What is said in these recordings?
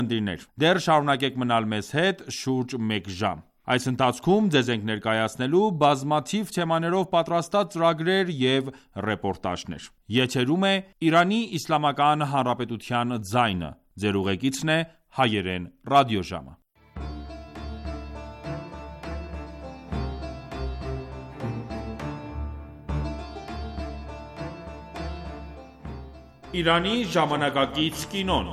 Ընկերներ, դեռ շարունակեք մնալ մեզ հետ շուրջ 1 ժամ։ Այս ընթացքում ձեզ ենք ներկայացնելու բազմաթիվ թեմաներով պատրաստած ծրագրեր և ռեպորտաժներ։ Եթերում է Իրանի Իսլամական Հանրապետության ձայնը։ Ձեր ուղեկիցն է Հայերեն ռադիոժամը։ Իրանի ժամանակակից կինոն։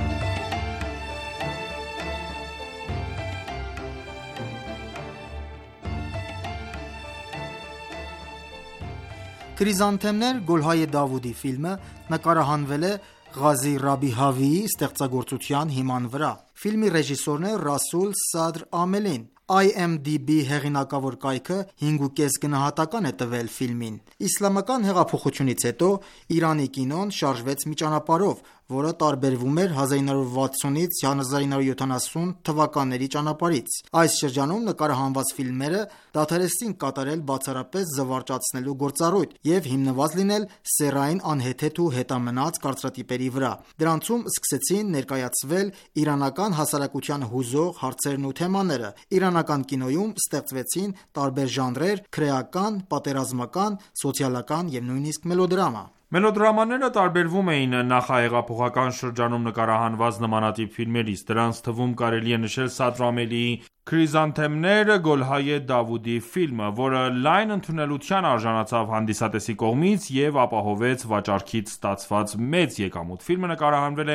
Քրիզանթեմներ Գոլհայե Դավուդի ֆիլմը նկարահանվել է Ղազի Ռաբիհավիի ստեղծագործության հիման վրա։ Ֆիլմի ռեժիսորն է Ռասուլ Սադր Ամելին։ IMDb հեղինակավոր կայքը 5.5 գնահատական է տվել ֆիլմին։ Իսլամական հեղափոխությունից հետո Իրանի կինոն շարժվեց մի ճանապարհով, որը տարբերվում էր 1960-ից 1970 թվականների ճանապարհից։ Այս շրջանում նկարահանված ֆիլմերը դադարեցին կատարել բացառապես զվարճացնելու գործառույթ և հիմնված լինել սեռային անհեթեթ ու հետամնաց կարծրատիպերի վրա։ Դրանցում սկսեցին ներկայացվել իրանական հասարակության հուզող հարցերն ու թեմաները։ Իրանական կինոյում ստեղծվեցին տարբեր ժանրեր՝ քրեական, պատերազմական, սոցիալական և նույնիսկ մելոդրամա։ Մելոդրամաները տարբերվում էին նախահեղափոխական շրջանում նկարահանված նմանատիպ ֆիլմերից։ Դրանց թվում կարելի է նշել Սադր Ամելիի «Քրիզանթեմներ» Գոլհայե Դավուդի ֆիլմը, որը լայն ընդունելության արժանացավ հանդիսատեսի կողմից և ապահովեց վաճառքից ստացված մեծ եկամուտ։ Ֆիլմը նկարահանվել է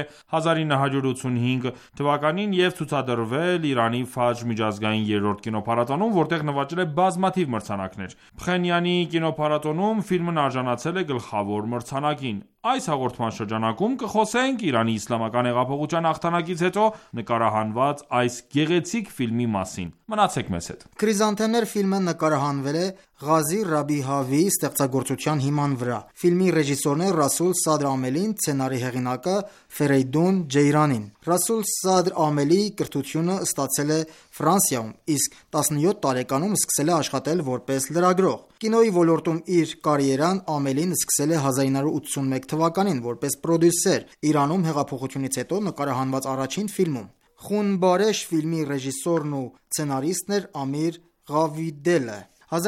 1985 թվականին և ցուցադրվել Իրանի Ֆաջր միջազգային 3-րդ կինոփառատոնում, որտեղ նվաճել է բազմաթիվ մրցանակներ։ Փխենյանի կինոփառատոնում ֆիլմն արժանացել է գլխավոր մրցանակին։ Այս հաղորդման շրջանակում կխոսենք Իրանի իսլամական հեղափոխության հաղթանակից հետո նկարահանված այս գեղեցիկ ֆիլմի մասին։ Մնացեք մեզ հետ։ Քրիզանթեմներ ֆիլմը նկարահանվել է Ղազի Ռաբիհավիի ստեղծագործության հիման վրա։ Ֆիլմի ռեժիսորն է Ռասուլ Սադր Ամելին, սցենարի հեղինակը Ֆերեյդուն Ջեյրանին։ Ռասուլ Սադր Ամելիի կրթությունը ստացել է Ֆրանսիայում, իսկ 17 տարեկանում սկսել է աշխատել որպես լրագրող։ Կինոյի ոլորտում իր կարիերան Ամելին սկսել է 1981 թվականին որպես պրոդյուսեր Իրանում հեղափոխությունից հետո նկարահանված առաջին ֆիլմում։ Խուն Բարեշ ֆիլմի ռեժիսորն ու սցենարիստն էր Ամիր Ղավիդելը։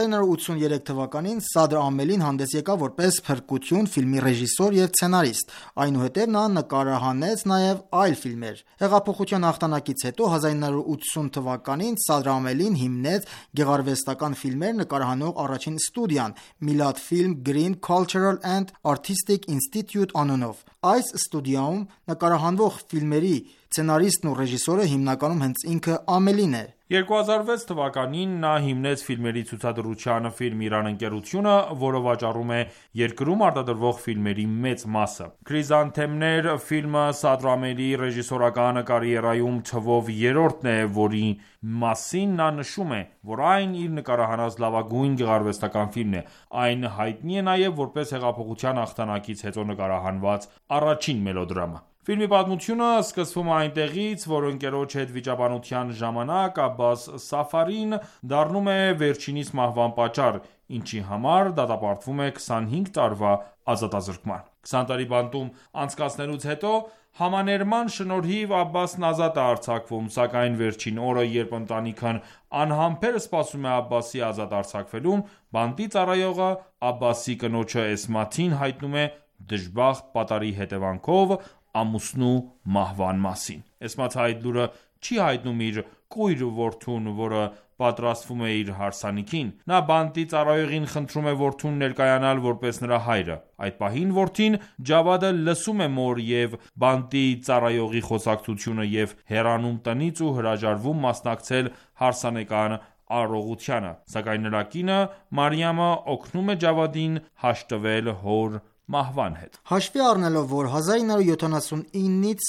1983 թվականին Սադր Ամելին հանդես եկավ որպես փրկություն ֆիլմի ռեժիսոր և սցենարիստ։ Այնուհետև նա նկարահանեց նաև այլ ֆիլմեր։ Հեղափոխության հաղթանակից հետո 1980 թվականին Սադր Ամելին հիմնեց գեղարվեստական ֆիլմեր նկարահանող առաջին ստուդիան Milad Film Green Cultural and Artistic Institute անունով։ Այս ստուդիայում նկարահանվող ֆիլմերի սցենարիստն ու ռեժիսորը հիմնականում հենց ինքը Ամելին է։ 2006 թվականին նա հիմնեց ֆիլմերի ցուցադրության «Ֆիլմ Իրան» ընկերությունը, որը վաճառում է երկրում արտադրվող ֆիլմերի մեծ մասը։ «Քրիզանթեմներ» ֆիլմը Սադր Ամելիի ռեժիսորական կարիերայում թվով երրորդն է, որի մասին նա նշում է, որ այն իր նկարահանած լավագույն գեղարվեստական ֆիլմն է։ Այն հայտնի է նաև որպես հեղափոխության հաղթանակից հետո նկարահանված առաջին մելոդրամա։ Ֆիլմի պատմությունը սկսվում է այնտեղից, որ ընկերոջ հետ վիճաբանության ժամանակ Աբբաս Սաֆարին դառնում է վերջինիս մահվան պատճառ, ինչի համար դատապարտվում է 25 տարվա ազատազրկման։ 20 տարի բանտում անցկացնելուց հետո համաներման շնորհիվ Աբբասն ազատ է արձակվում, սակայն վերջին օրը, երբ ընտանիքն անհամբեր սպասում է Աբբասի ազատ արձակվելուն, բանտի ծառայողը Աբբասի կնոջը Էսմաթին հայտնում է դժբախտ պատարի հետևանքով ամուսնու մահվան մասին։ Էսմաթը այդ լուրը չի հայտնում իր կույր որդուն, որը պատրաստվում է իր հարսանիքին։ Նա բանտի ծառայողին խնդրում է որդուն ներկայանալ որպես նրա հայրը։ Այդ պահին որդին Ջավադը լսում է մոր և բանտի ծառայողի խոսակցությունը և հեռանում տնից ու հրաժարվում մասնակցել հարսանեկան արարողությանը, սակայն նրա կինը Մարիամը օգնում է Ջավադին հաշտվել հոր մահվան հետ։ Հաշվի առնելով, որ 1979-ից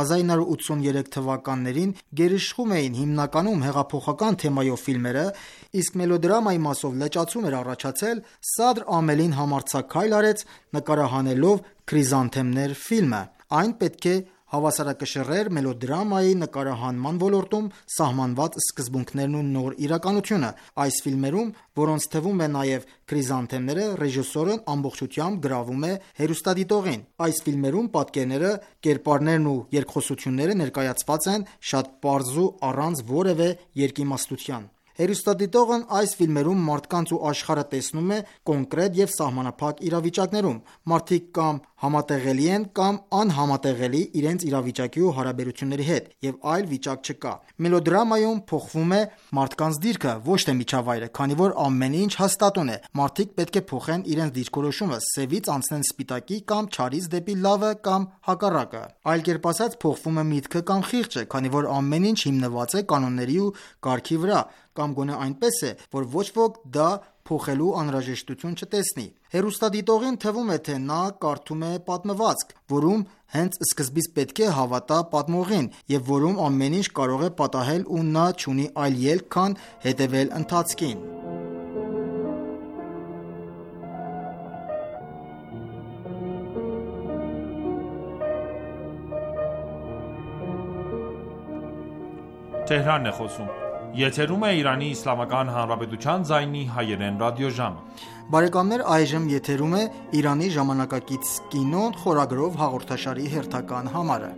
1983 թվականներին գերիշխում էին հիմնականում հեղափոխական թեմայով ֆիլմերը, իսկ մելոդրամայի մասով լճացում էր առաջացել, Սադր Ամելին համարձակ քայլ արեց նկարահանելով «Քրիզանթեմներ» ֆիլմը։ Այն պետք է հավասարակշռեր մելոդրամայի նկարահանման ոլորտում սահմանված սկզբունքներն ու նոր իրականությունը։ Այս ֆիլմերում, որոնց թվում է նաև «Քրիզանթեմները», ռեժիսորն ամբողջությամբ գրավում է հեռուստադիտողին։ Այս ֆիլմերում պատկերները, կերպարներն ու երկխոսությունները ներկայացված են շատ պարզ ու առանց որևէ երկիմաստության։ Հեռուստադիտողն այս ֆիլմերում մարդկանց ու աշխարհը տեսնում է կոնկրետ և սահմանափակ իրավիճակներում։ Մարդիկ կամ համատեղելի են կամ անհամատեղելի իրենց իրավիճակի ու հարաբերությունների հետ, և այլ վիճակ չկա։ Մելոդրամայում փոխվում է մարդկանց դիրքը, ոչ թե միջավայրը, քանի որ ամեն ինչ հաստատուն է։ Մարդիկ պետք է փոխեն իրենց դիրքորոշումը, սևից անցնեն սպիտակի կամ չարից դեպի լավը կամ հակառակը։ Այլ կերպ ասած, փոխվում է միտքը կամ խիղճը, քանի որ ամեն ինչ հիմնված է կանոնների ու կարգի վրա, կամ գոնե այնպես է, որ ոչ ոք դա փոխելու անհրաժեշտություն չտեսնի։ Հեռուստադիտողին թվում է, թե նա կարդում է պատմվածք, որում հենց սկզբից պետք է հավատա պատմողին, և որում ամեն ինչ կարող է պատահել ու նա չունի այլ ելք, քան հետևել ընթացքին։ Բարեկամներ, այժմ եթերում է «Իրանի ժամանակակից կինոն» խորագրով հաղորդաշարի հերթական համարը։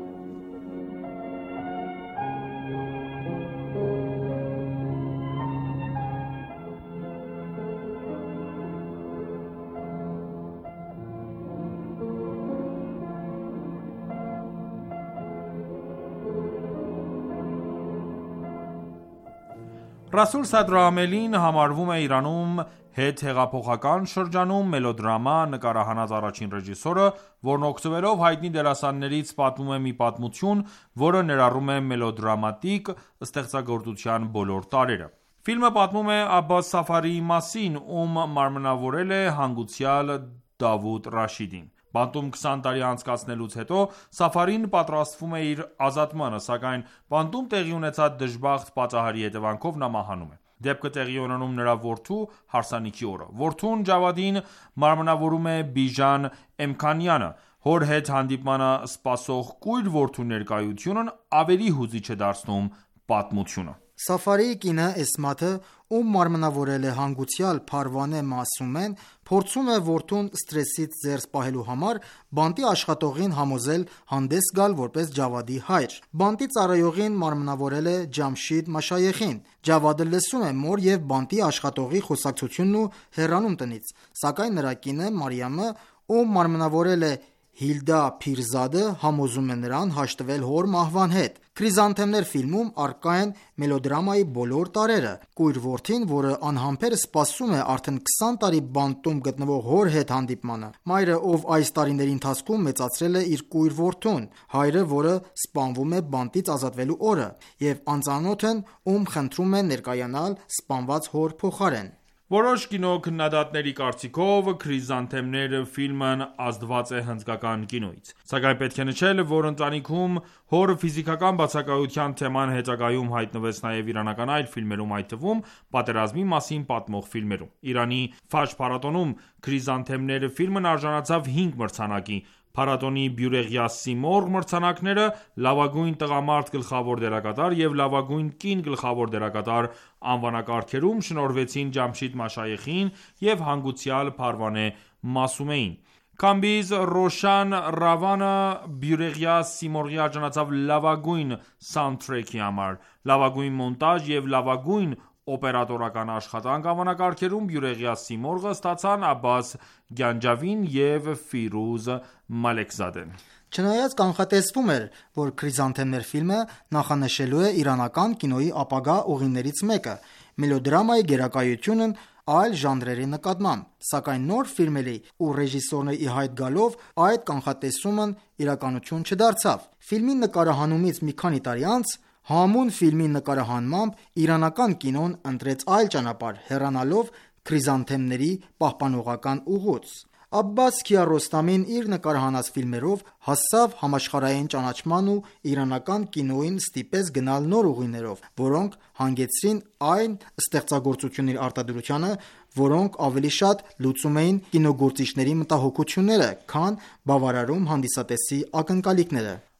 Ռասուլ Սադրամելին համարվում է Իրանում հետհեղափոխական շրջանում մելոդրամա նկարահանած առաջին ռեժիսորը, որն օգտվելով հայտնի դերասաններից պատմում է մի պատմություն, որը ներառում է մելոդրամատիկ ստեղծագործության բոլոր տարրերը։ Ֆիլմը պատմում է Աբբաս Սաֆարիի մասին, ում մարմնավորել է հանգուցյալ Դավուդ Ռաշիդին։ Բանտում 20 տարի անցկացնելուց հետո Սաֆարին պատրաստվում է իր ազատմանը, սակայն բանտում տեղի ունեցած դժբախտ պատահարի հետևանքով նա մահանում է։ Դեպքը տեղի ունենում նրա որդու հարսանիքի օրը։ Որդուն Ջավադին մարմնավորում է Բիժան Էմքանյանը։ Հոր հետ հանդիպմանը սպասող կույր որդու ներկայությունն ավելի հուզիչ է դարձնում պատմությունը։ Սաֆարիի կինը Էսմաթը, ում մարմնավորել է հանգուցյալ Փարվանե Մասումեն, փորձում է որդուն սթրեսից զերծ պահելու համար բանտի աշխատողին համոզել հանդես գալ որպես Ջավադի հայր։ Բանտի ծառայողին մարմնավորել է Ջամշիդ Մաշայեխին։ Ջավադը լսում է մոր և բանտի աշխատողի խոսակցությունն ու հեռանում տնից, սակայն նրա կինը Մարիամը, ում մարմնավորել է Հիլդա Փիրզադը, համոզում է նրան հաշտվել հոր մահվան հետ։ «Քրիզանթեմներ» ֆիլմում առկա են մելոդրամայի բոլոր տարրերը։ Կույր որդին, որը անհամբեր սպասում է արդեն 20 տարի բանտում գտնվող հոր հետ հանդիպմանը։ Մայրը, ով այս տարիների ընթացքում մեծացրել է իր կույր որդուն։ Հայրը, որը սպանվում է բանտից ազատվելու օրը։ Եվ անծանոթն, ում խնդրում է ներկայանալ սպանված հոր փոխարեն։ Որոշ կինոքննադատների կարծիքով «Քրիզանթեմներ» ֆիլմն ազդված է հնդկական կինոյից։ Սակայն պետք է նշել, որ ընտանիքում հոր ֆիզիկական բացակայության թեման հետագայում հայտնվեց նաև իրանական այլ ֆիլմերում, այդ թվում պատերազմի մասին պատմող ֆիլմերում։ Իրանի Ֆաջր փառատոնում «Քրիզանթեմներ» ֆիլմն արժանացավ 5 մրցանակի։ Փառատոնի Բյուրեղյա Սիմորղ մրցանակները լավագույն տղամարդ գլխավոր դերակատար և լավագույն կին գլխավոր դերակատար անվանակարգերում շնորհվեցին Ջամշիդ Մաշայեխին և հանգուցյալ Փարվանե Մասումեին։ Քամբիզ Ռոշան Ռավանը Բյուրեղյա Սիմորղի արժանացավ լավագույն սաունդթրեքի համար։ Լավագույն մոնտաժ և լավագույն օպերատորական աշխատանք անվանակարգերում Բյուրեղյա Սիմորղը ստացան Աբբաս Գանջավին և Ֆիրուզ Մալեքզադեն։ Չնայած կանխատեսվում էր, որ «Քրիզանթեմներ» ֆիլմը նախանշելու է իրանական կինոյի ապագա ուղիներից մեկը՝ մելոդրամայի գերակայությունն այլ ժանրերի նկատմամբ, սակայն նոր ֆիլմերի ու ռեժիսորների ի հայտ գալով այդ կանխատեսումն իրականություն չդարձավ։ Ֆիլմի նկարահանումից մի քանի տարի անց Համուն ֆիլմի նկարահանմամբ իրանական կինոն ընտրեց այլ ճանապարհ՝ հեռանալով «Քրիզանթեմների» պահպանողական ուղուց։ Աբբաս Քիարոստամին իր նկարահանած ֆիլմերով հասավ համաշխարհային ճանաչման ու իրանական կինոյին ստիպեց գնալ նոր ուղիներով, որոնք հանգեցրին այն ստեղծագործությունների արտադրությանը, որոնք ավելի շատ լուծում էին կինոգործիչների մտահոգությունները, քան բավարարում հանդիսատեսի ակնկալիքները։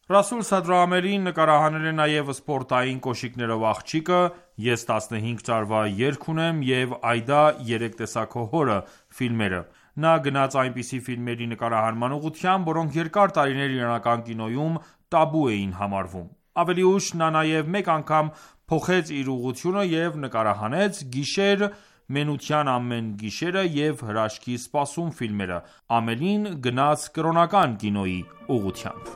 Ռասուլ Սադրամելին նկարահանել է նաև սպորտային կոշիկներով աղջիկը, Ես 15 տարվա երգ ունեմ և Այդա 3 տեսակ քո հորը ֆիլմերը։ Նա գնաց այնպիսի ֆիլմերի նկարահանման ուղղությամբ, որոնք երկար տարիներ իրանական կինոյում տաբու էին համարվում։ Ավելի ուշ նա նաև մեկ անգամ փոխեց իր ուղղությունը և նկարահանեց «Գիշեր, մենության ամեն գիշերը» և «Հրաշքի սպասում» ֆիլմերը։ Ամելին գնաց կրոնական կինոյի ուղղությամբ։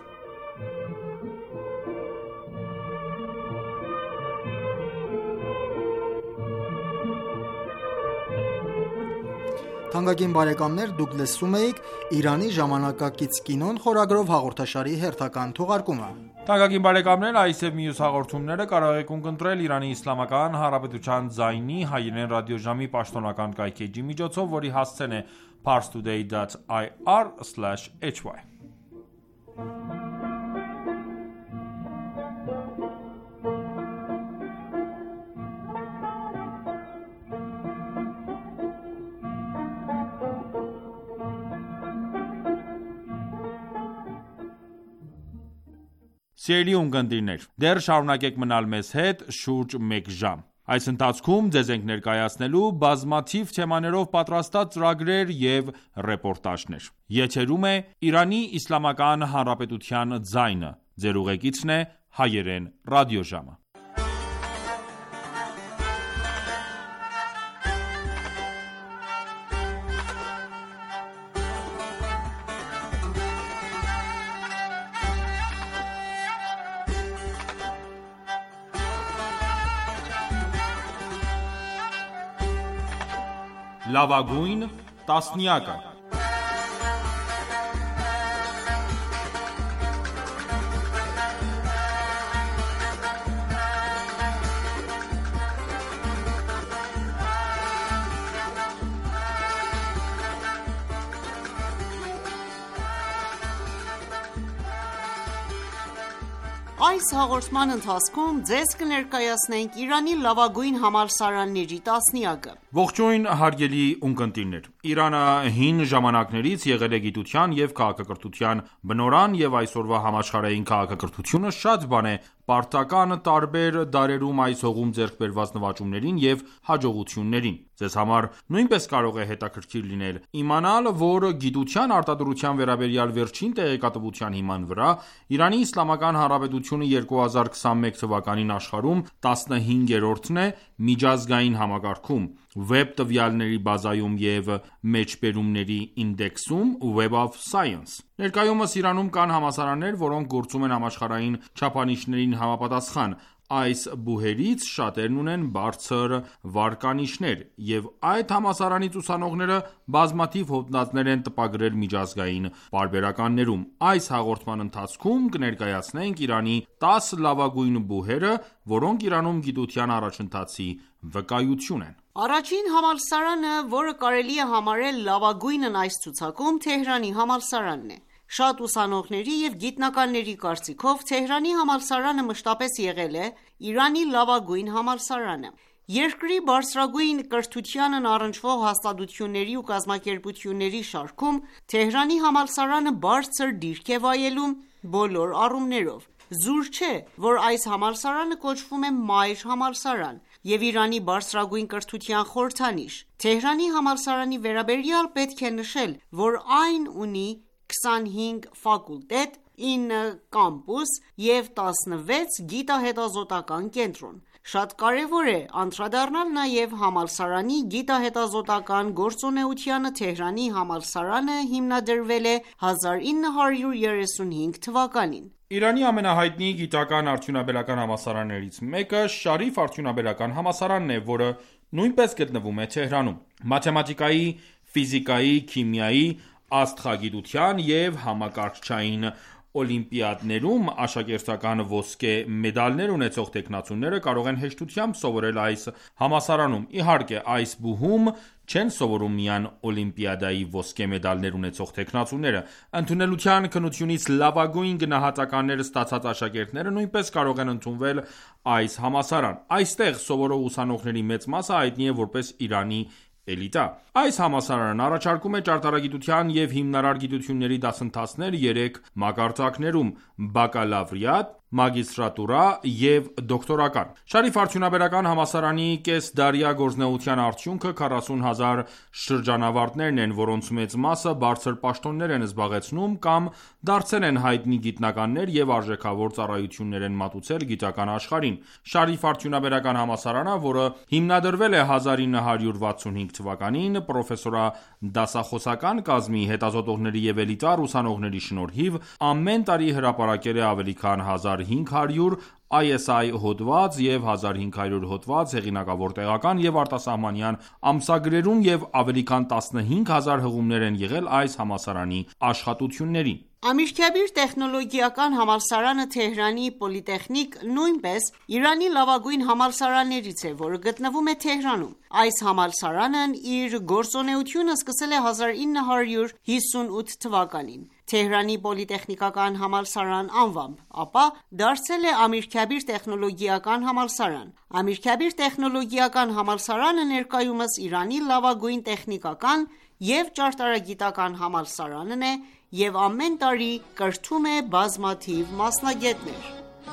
Թանկագին բարեկամներ, դուք լսում եք «Իրանի ժամանակակից կինոն» խորագրով հաղորդաշարի հերթական թողարկումը։ Թանկագին բարեկամներ, այս և մյուս հաղորդումները կարող եք ունկնդրել Իրանի Իսլամական Հանրապետության ձայնի հայերեն ռադիոժամի պաշտոնական կայքէջի միջոցով, որի հասցեն է parstoday.ir/hy: Սիրելի ունկնդիրներ, դեռ շարունակեք մնալ մեզ հետ շուրջ մեկ ժամ։ Այս ընթացքում ձեզ ենք ներկայացնելու բազմաթիվ թեմաներով պատրաստած ծրագրեր և ռեպորտաժներ։ Եթերում է Իրանի Իսլամական Հանրապետության ձայնը։ Ձեր ուղեկիցն է հայերեն ռադիոժամը։ Լավագույն տասնյակը։ Այս հաղորդման ընթացքում ձեզ կներկայացնենք Իրանի լավագույն համալսարանների տասնյակը։ Ողջույն հարգելի ունկնդիրներ։ Իրանը հին ժամանակներից եղել է գիտության և քաղաքակրթության բնօրրան և այսօրվա համաշխարհային քաղաքակրթությունը շատ բան է պարտական տարբեր դարերում այս հողում ձեռք բերված նվաճումներին և հաջողություններին։ Ձեզ համար նույնպես կարող է հետաքրքիր լինել իմանալ, որ գիտության արտադրության վերաբերյալ վերջին տեղեկատվության հիման վրա Իրանի Իսլամական Հանրապետությունը 2021 թվականին աշխարհում 15-րդն է միջազգային համակարգում, Web տվյալների բազայում և մեջբերումների ինդեքսում Web of Science։ Ներկայումս Իրանում կան համալսարաններ, որոնք գործում են համաշխարհային չափանիշներին համապատասխան։ Այս բուհերից շատերն ունեն բարձր վարկանիշներ, և այդ համալսարանի ուսանողները բազմաթիվ հոդվածներ են տպագրել միջազգային պարբերականներում։ Այս հաղորդման ընթացքում կներկայացնենք Իրանի 10 լավագույն բուհերը, որոնք Իրանում գիտության առաջընթացի վկայություն են։ Առաջին համալսարանը, որը կարելի է համարել լավագույնն այս ցուցակում, Թեհրանի համալսարանն է։ Շատ ուսանողների և գիտնականների կարծիքով Թեհրանի համալսարանը մշտապես եղել է Իրանի լավագույն համալսարանը։ Երկրի բարձրագույն կրթությանն առնչվող հաստատությունների ու կազմակերպությունների շարքում Թեհրանի համալսարանը բարձր դիրք է վայելում բոլոր առումներով։ Զուր չէ, որ այս համալսարանը կոչվում է Մայր համալսարան և Իրանի բարձրագույն կրթության խորհրդանիշ։ Թեհրանի համալսարանի վերաբերյալ պետք է նշել, որ այն ունի 25 ֆակուլտետ, 9 կամպուս և 16 գիտահետազոտական կենտրոն։ Շատ կարևոր է անդրադառնալ նաև համալսարանի գիտահետազոտական գործունեությանը։ Թեհրանի համալսարանը հիմնադրվել է 1935 թվականին։ Իրանի ամենահայտնի գիտական արդյունաբերական համալսարաններից մեկը Շարիֆ արդյունաբերական համալսարանն է, որը նույնպես գտնվում է Թեհրանում։ Մաթեմատիկայի, ֆիզիկայի, քիմիայի, աստղագիտության և համակարգչային օլիմպիադներում աշակերտական ոսկե մեդալներ ունեցող թեկնածուները կարող են հեշտությամբ սովորել այս համալսարանում։ Իհարկե, այս բուհում չեն սովորում միայն օլիմպիադայի ոսկե մեդալներ ունեցող թեկնածուները։ Ընդունելության քննությունից լավագույն գնահատականներ ստացած աշակերտները նույնպես կարող են ընդունվել այս համալսարան։ Այստեղ սովորող ուսանողների մեծ մասը հայտնի է որպես Իրանի էլիտա։ Այս համալսարանն առաջարկում է ճարտարագիտության և հիմնարար գիտությունների դասընթացներ 3 մակարդակներում՝ բակալավրիատ, մագիստրատուրա և դոկտորական։ Շարիֆ արդյունաբերական համալսարանի կեսդարյա գործունեության արդյունքը 40,000 շրջանավարտներն են, որոնց մեծ մասը բարձր պաշտոններ են զբաղեցնում կամ դարձել են հայտնի գիտնականներ և արժեքավոր ծառայություններ են մատուցել գիտական աշխարհին։ Շարիֆ արդյունաբերական համալսարանը, որը հիմնադրվել է 1965 թվականին, պրոֆեսորադասախոսական կազմի, հետազոտողների և էլիտար ուսանողների շնորհիվ, ամեն տարի հրապարակել է ավելի քան 1500 ISI հոդված և 1500 հոդված հեղինակավոր տեղական և արտասահմանյան ամսագրերում և ավելի քան 15000 հղումներ են եղել այս համալսարանի աշխատություններին։ Ամիրքաբիր տեխնոլոգիական համալսարանը Թեհրանի պոլիտեխնիկ նույնպես Իրանի լավագույն համալսարաններից է, որը գտնվում է Թեհրանում։ Այս համալսարանն իր գործունեությունը սկսել է 1958 թվականին Թեհրանի պոլիտեխնիկական համալսարան անվամբ, ապա դարձել է Ամիրքաբիր տեխնոլոգիական համալսարան։ Ամիրքաբիր տեխնոլոգիական համալսարանը ներկայումս Իրանի լավագույն տեխնիկական և ճարտարագիտական համալսարանն է և ամեն տարի կրթում է բազմաթիվ մասնագետներ։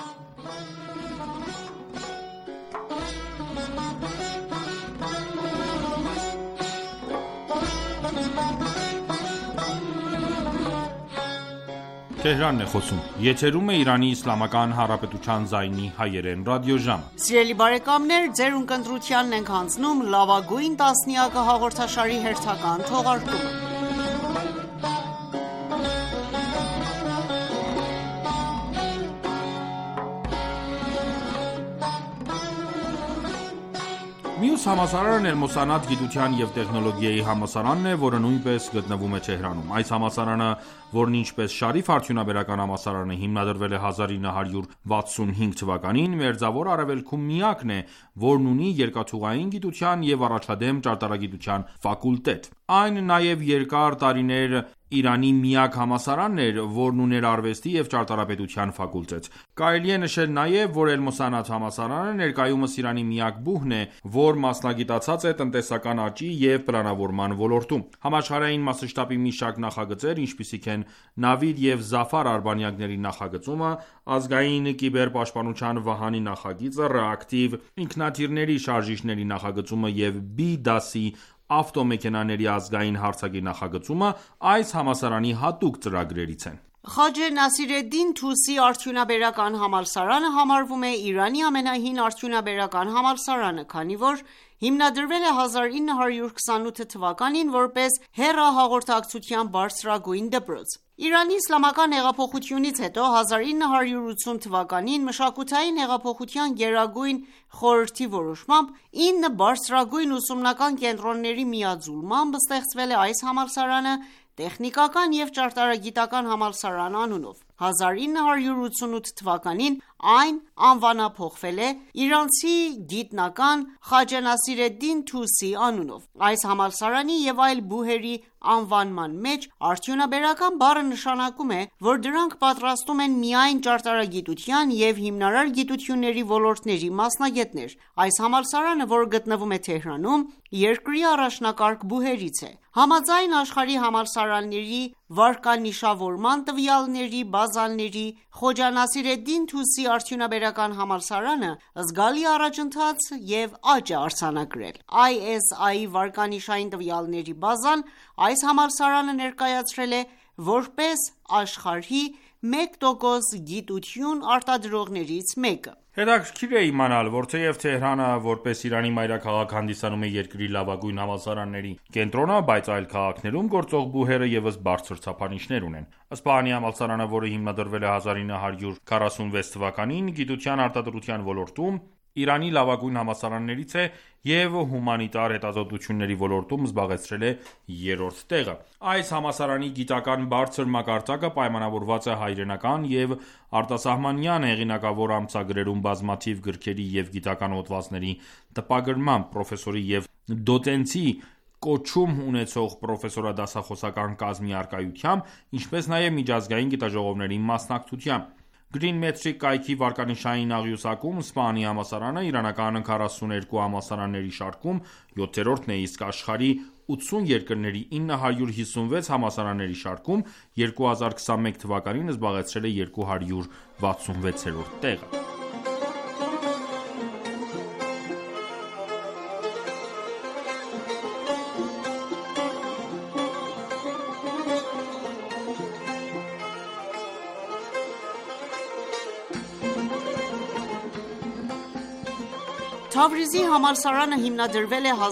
Մյուս համալսարանն Էլ-Մոսանաթ գիտության և տեխնոլոգիայի համալսարանն է, որը նույնպես գտնվում է Թեհրանում։ Այս համալսարանը, որն ինչպես Շարիֆ արդյունաբերական համալսարանը հիմնադրվել է 1965 թվականին, Մերձավոր Արևելքում միակն է, որն ունի երկաթուղային գիտության և առաջադեմ ճարտարագիտության ֆակուլտետ։ Այն նաև երկար տարիներ Իրանի միակ համալսարանն էր, որն ուներ արվեստի և ճարտարապետության ֆակուլտետ։ Կարելի է նշել նաև, որ Էլ-Մոսանաթ համալսարանը ներկայումս Իրանի միակ բուհն է, որ մասնագիտացած է տնտեսական աճի և պլանավորման ոլորտում։ Համաշխարհային մասշտաբի մի շարք նախագծեր, ինչպիսիք են Նավիդ և Զաֆար արբանյակների նախագծումը, ազգային կիբերպաշտպանության վահանի նախագիծը, ռեակտիվ ինքնաթիռների շարժիչների նախագծումը և B դասի ավտոմեքենաների ազգային հարցակի նախագծումը այս համալսարանի հատուկ ծրագրերից են։ Խաջե Նասիրեդդին Թուսի արդյունաբերական համալսարանը համարվում է Իրանի ամենահին արդյունաբերական համալսարանը, քանի որ հիմնադրվել է 1928 թվականին որպես հեռահաղորդակցության բարձրագույն դպրոց։ Իրանի իսլամական հեղափոխությունից հետո 1980 թվականին մշակութային հեղափոխության գերագույն խորհրդի որոշմամբ 9 բարձրագույն ուսումնական կենտրոնների միաձուլմամբ ստեղծվել է այս համալսարանը տեխնիկական և ճարտարագիտական համալսարան անունով։ 1988 թվականին այն անվանափոխվել է իրանցի գիտնական Խաջե Նասիրեդդին Թուսի անունով։ Այս համալսարանի և այլ բուհերի անվանման մեջ արդյունաբերական բառը նշանակում է, որ դրանք պատրաստում են միայն ճարտարագիտության և հիմնարար գիտությունների ոլորտների մասնագետներ։ Այս համալսարանը, որը գտնվում է Թեհրանում, երկրի առաջնակարգ բուհերից է։ Համաձայն աշխարհի համալսարանների վարկանիշավորման տվյալների բազաների, Խոջա Նասիրեդդին Թուսի արդյունաբերական համալսարանը զգալի առաջընթաց և աճ է արձանագրել։ ISI վարկանիշային տվյալների բազան այս համալսարանը ներկայացրել է որպես աշխարհի 1% գիտություն արտադրողներից մեկը։ Հետաքրքիր է իմանալ, որ թեև Թեհրանը որպես Իրանի մայրաքաղաք հանդիսանում է երկրի լավագույն համալսարանների կենտրոնը, բայց այլ քաղաքներում գործող բուհերը ևս բարձր չափանիշներ ունեն։ Սպահանի համալսարանը, որը հիմնադրվել է 1946 թվականին, գիտության արտադրության ոլորտում Իրանի լավագույն համալսարաններից է և հումանիտար հետազոտությունների ոլորտում զբաղեցրել է 3-րդ տեղը։ Այս համալսարանի գիտական բարձր մակարդակը պայմանավորված է հայրենական և արտասահմանյան հեղինակավոր ամսագրերում բազմաթիվ գրքերի և գիտական հոդվածների տպագրմամբ, պրոֆեսորի և դոցենտի կոչում ունեցող պրոֆեսորադասախոսական կազմի առկայությամբ, ինչպես նաև միջազգային գիտաժողովների մասնակցությամբ։ Green Metric կայքի վարկանիշային աղյուսակում Սպահանի համալսարանը իրանական 42 համալսարանների շարքում 7-րդն է, իսկ աշխարհի 80 երկրների 956 համալսարանների շարքում 2021 թվականին զբաղեցրել է 266-րդ տեղը։ Թավրիզի համալսարանը հիմնադրվել է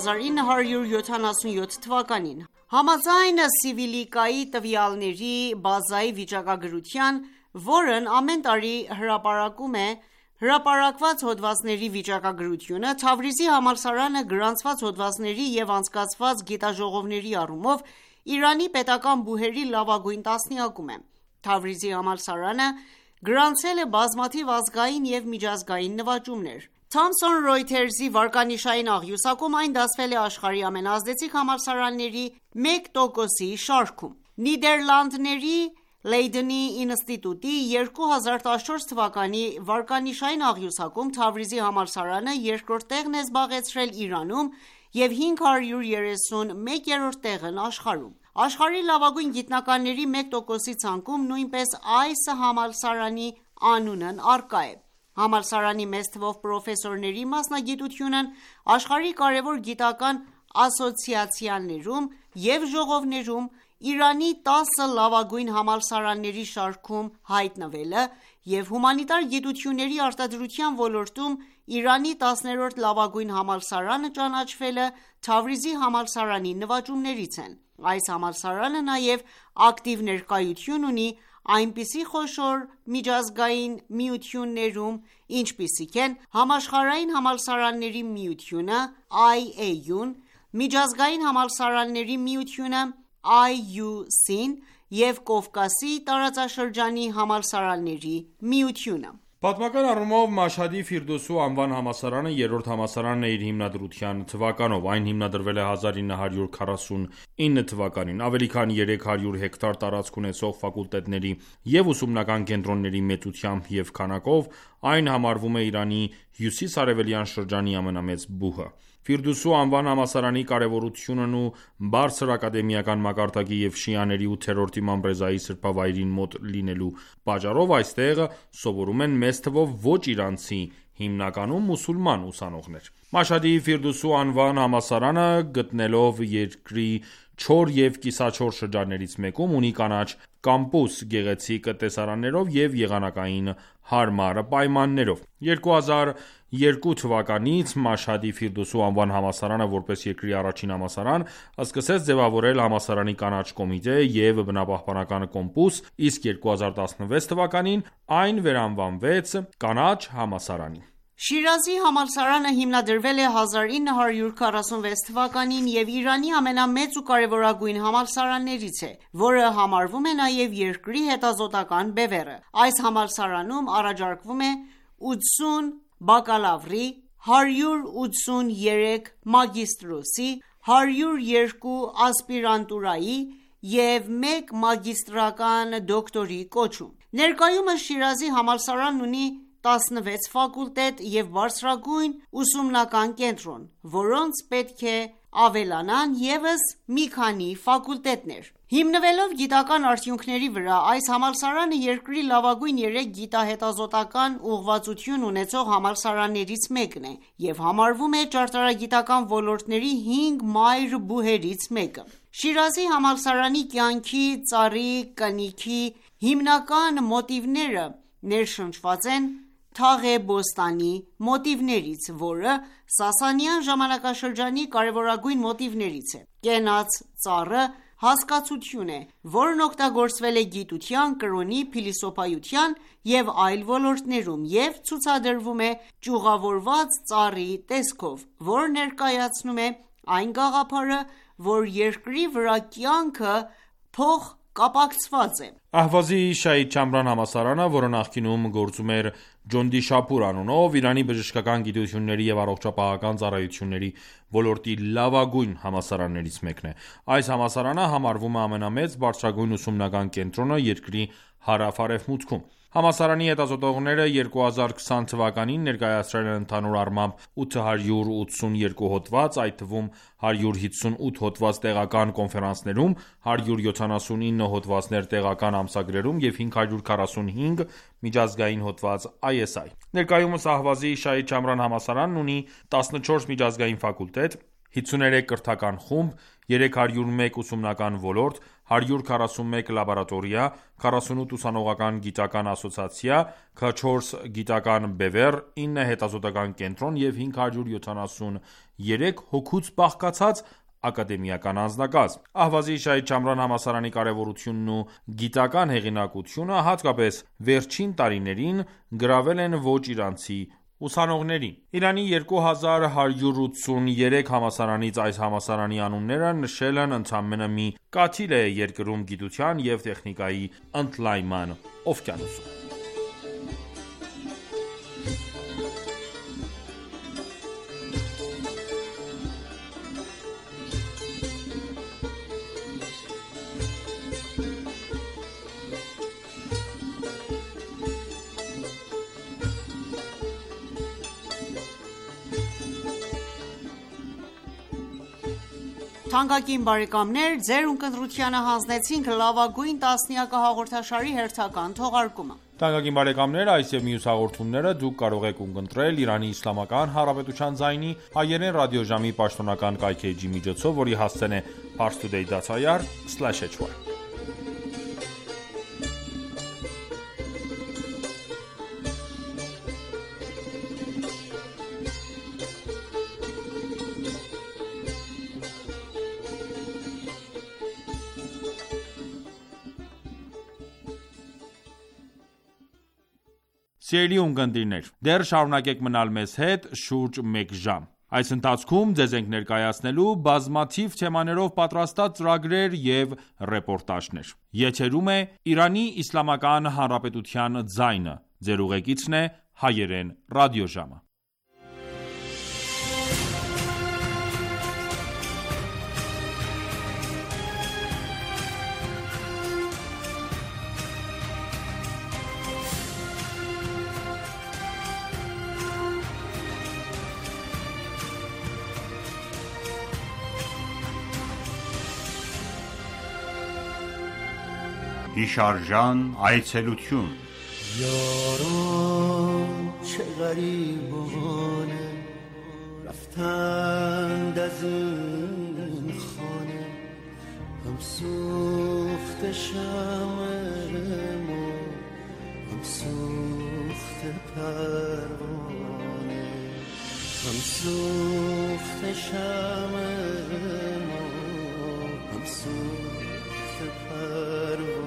1977 թվականին։ Համաձայն Սիվիլիկայի տվյալների բազայի վիճակագրության, որն ամեն տարի հրապարակում է հրապարակված հոդվածների վիճակագրությունը, Թավրիզի համալսարանը գրանցված հոդվածների և անցկացված գիտաժողովների առումով Իրանի պետական բուհերի լավագույն տասնյակում է։ Թավրիզի համալսարանը գրանցել է բազմաթիվ ազգային և միջազգային նվաճումներ։ Thomson Reuters-ի վարկանիշային աղյուսակում այն դասվել է աշխարհի ամենաազդեցիկ համալսարանների 1%-ի շարքում։ Նիդերլանդների Լեյդենի ինստիտուտի 2014 թվականի վարկանիշային աղյուսակում Թավրիզի համալսարանը երկրորդ տեղն է զբաղեցրել Իրանում և 531-րդ տեղն աշխարհում։ Աշխարհի լավագույն գիտնականների 1%-ի ցանկում նույնպես այս համալսարանի անունն առկա է։ Համալսարանի մեծ թվով պրոֆեսորների մասնագիտությունն աշխարհի կարևոր գիտական ասոցիացիաներում և ժողովներում Իրանի 10 լավագույն համալսարանների շարքում հայտնվելը և հումանիտար գիտությունների արտադրության ոլորտում Իրանի 10-րդ լավագույն համալսարանը ճանաչվելը Թավրիզի համալսարանի նվաճումներից են։ Այս համալսարանը նաև ակտիվ ներկայություն ունի այնպիսի խոշոր միջազգային միություններում, ինչպիսիք են Համաշխարհային համալսարանների միությունը (IAU)-ն, Միջազգային համալսարանների միությունը (IUC)-ն և Կովկասի տարածաշրջանի համալսարանների միությունը։ Պատմական առումով Մաշհադի Ֆիրդուսու անվան համալսարանը երրորդ համալսարանն է իր հիմնադրության թվականով։ Այն հիմնադրվել է 1949 թվականին։ Ավելի քան 300 հեկտար տարածք ունեցող ֆակուլտետների և ուսումնական կենտրոնների մեծությամբ և քանակով այն համարվում է Իրանի հյուսիս-արևելյան շրջանի ամենամեծ բուհը։ Ֆիրդուսու անվան համալսարանի կարևորությունն ու բարձր ակադեմիական մակարդակի և շիաների 8-րդ իմամ Ռեզայի սրբավայրին մոտ լինելու պատճառով այստեղ սովորում են մեծ թվով ոչ իրանցի, հիմնականում մուսուլման ուսանողներ։ Մաշհադի Ֆիրդուսու անվան համալսարանը, գտնվելով երկրի չոր և կիսաչոր շրջաններից մեկում, ունի կանաչ կամպուս՝ գեղեցիկ տեսարաններով և եղանակային հարմար պայմաններով։ 2002 թվականից Մաշհադի Ֆիրդուսու անվան համալսարանը, որպես երկրի առաջին համալսարան, սկսեց ձևավորել համալսարանի կանաչ կոմիտե և բնապահպանական կոմպուս, իսկ 2016 թվականին այն վերանվանվեց կանաչ համալսարանի։ Շիրազի համալսարանը հիմնադրվել է 1946 թվականին և Իրանի ամենամեծ ու կարևորագույն համալսարաններից է, որը համարվում է նաև երկրի հետազոտական բևեռը։ Այս համալսարանում առաջարկվում է 80 բակալավրի, 183 մագիստրոսի, 102 ասպիրանտուրայի և 1 մագիստրական դոկտորի կոչում։ Ներկայումս Շիրազի համալսարանն ունի 16 ֆակուլտետ և բարձրագույն ուսումնական կենտրոն, որոնց պետք է ավելանան ևս մի քանի ֆակուլտետներ։ Հիմնվելով գիտական արդյունքների վրա, այս համալսարանը երկրի լավագույն 3 գիտահետազոտական ուղղվածություն ունեցող համալսարաններից մեկն է և համարվում է ճարտարագիտական ոլորտների 5 մայր բուհերից մեկը։ Շիրազի համալսարանի կյանքի, ծառի, կնիքի հիմնական մոտիվները ներշնչված են Թաղ Բոստանի մոտիվներից, որը Սասանյան ժամանակաշրջանի կարևորագույն մոտիվներից է։ Կենաց ծառը հասկացություն է, որն օգտագործվել է գիտության, կրոնի, փիլիսոփայության և այլ ոլորտներում և ցուցադրվում է ճյուղավորված ծառի տեսքով, որը ներկայացնում է այն գաղափարը, որ երկրի վրա կյանքը փոխկապակցված է։ Ահվազի Շահիդ Չամրան համալսարանը, որը նախկինում գործում էր Ջոնդիշափուր անունով, Իրանի բժշկական գիտությունների և առողջապահական ծառայությունների ոլորտի լավագույն համալսարաններից մեկն է։ Այս համալսարանը համարվում է ամենամեծ բարձրագույն ուսումնական կենտրոնը երկրի հարավ-արևմուտքում։ Համալսարանի հետազոտողները 2020 թվականին ներկայացրել են ընդհանուր առմամբ 882 հոդված, այդ թվում 158 հոդված տեղական կոնֆերանսներում, 179 հոդվածներ տեղական ամսագրերում և 545 միջազգային հոդված ISI: Ներկայումս Ահվազի Շահիդ Շամրան համալսարանն ունի 14 միջազգային ֆակուլտետ, 53 կրթական խումբ, 301 ուսումնական ոլորտ, 141 լաբորատորիա, 48 ուսանողական գիտական ասոցիացիա, 4 գիտական բևեռ, 9 հետազոտական կենտրոն և 573 հոգուց բաղկացած ակադեմիական անձնակազմ: Ահվազի Շահիդ Շամրան համալսարանի կարևորությունն ու գիտական հեղինակությունը, հատկապես վերջին տարիներին, գրավել են ոչ իրանցի ուսանողներին: Իրանի 2183 համալսարանից այս համալսարանի անունները նշելն ընդամենը մի կաթիլ է երկրում գիտության և տեխնիկայի ընդլայնման օվկիանոսում: Թանկագին բարեկամներ, ձեր ունկնդրությանը հանձնեցինք լավագույն տասնյակը հաղորդաշարի հերթական թողարկումը: Թանկագին բարեկամներ, այս և մյուս հաղորդումները դուք կարող եք ունկնդրել Իրանի Իսլամական Հանրապետության ձայնի հայերեն ռադիոժամի պաշտոնական կայքէջի միջոցով, որի հասցեն է parstoday.ir/hy: Սիրելի ունկնդիրներ, դեռ շարունակեք մնալ մեզ հետ շուրջ մեկ ժամ: Այս ընթացքում ձեզ ենք ներկայացնելու բազմաթիվ թեմաներով պատրաստած ծրագրեր և ռեպորտաժներ: Եթերում է Իրանի Իսլամական Հանրապետության ձայնը: Ձեր ուղեկիցն է Հայերեն ռադիոժամը: Հիշարժան այցելություն یاران چه غریبانه رفتند از این خانه هم سوخته شمع ما هم سوخته پروانه هم سوخته شمع ما هم سوخته پروانه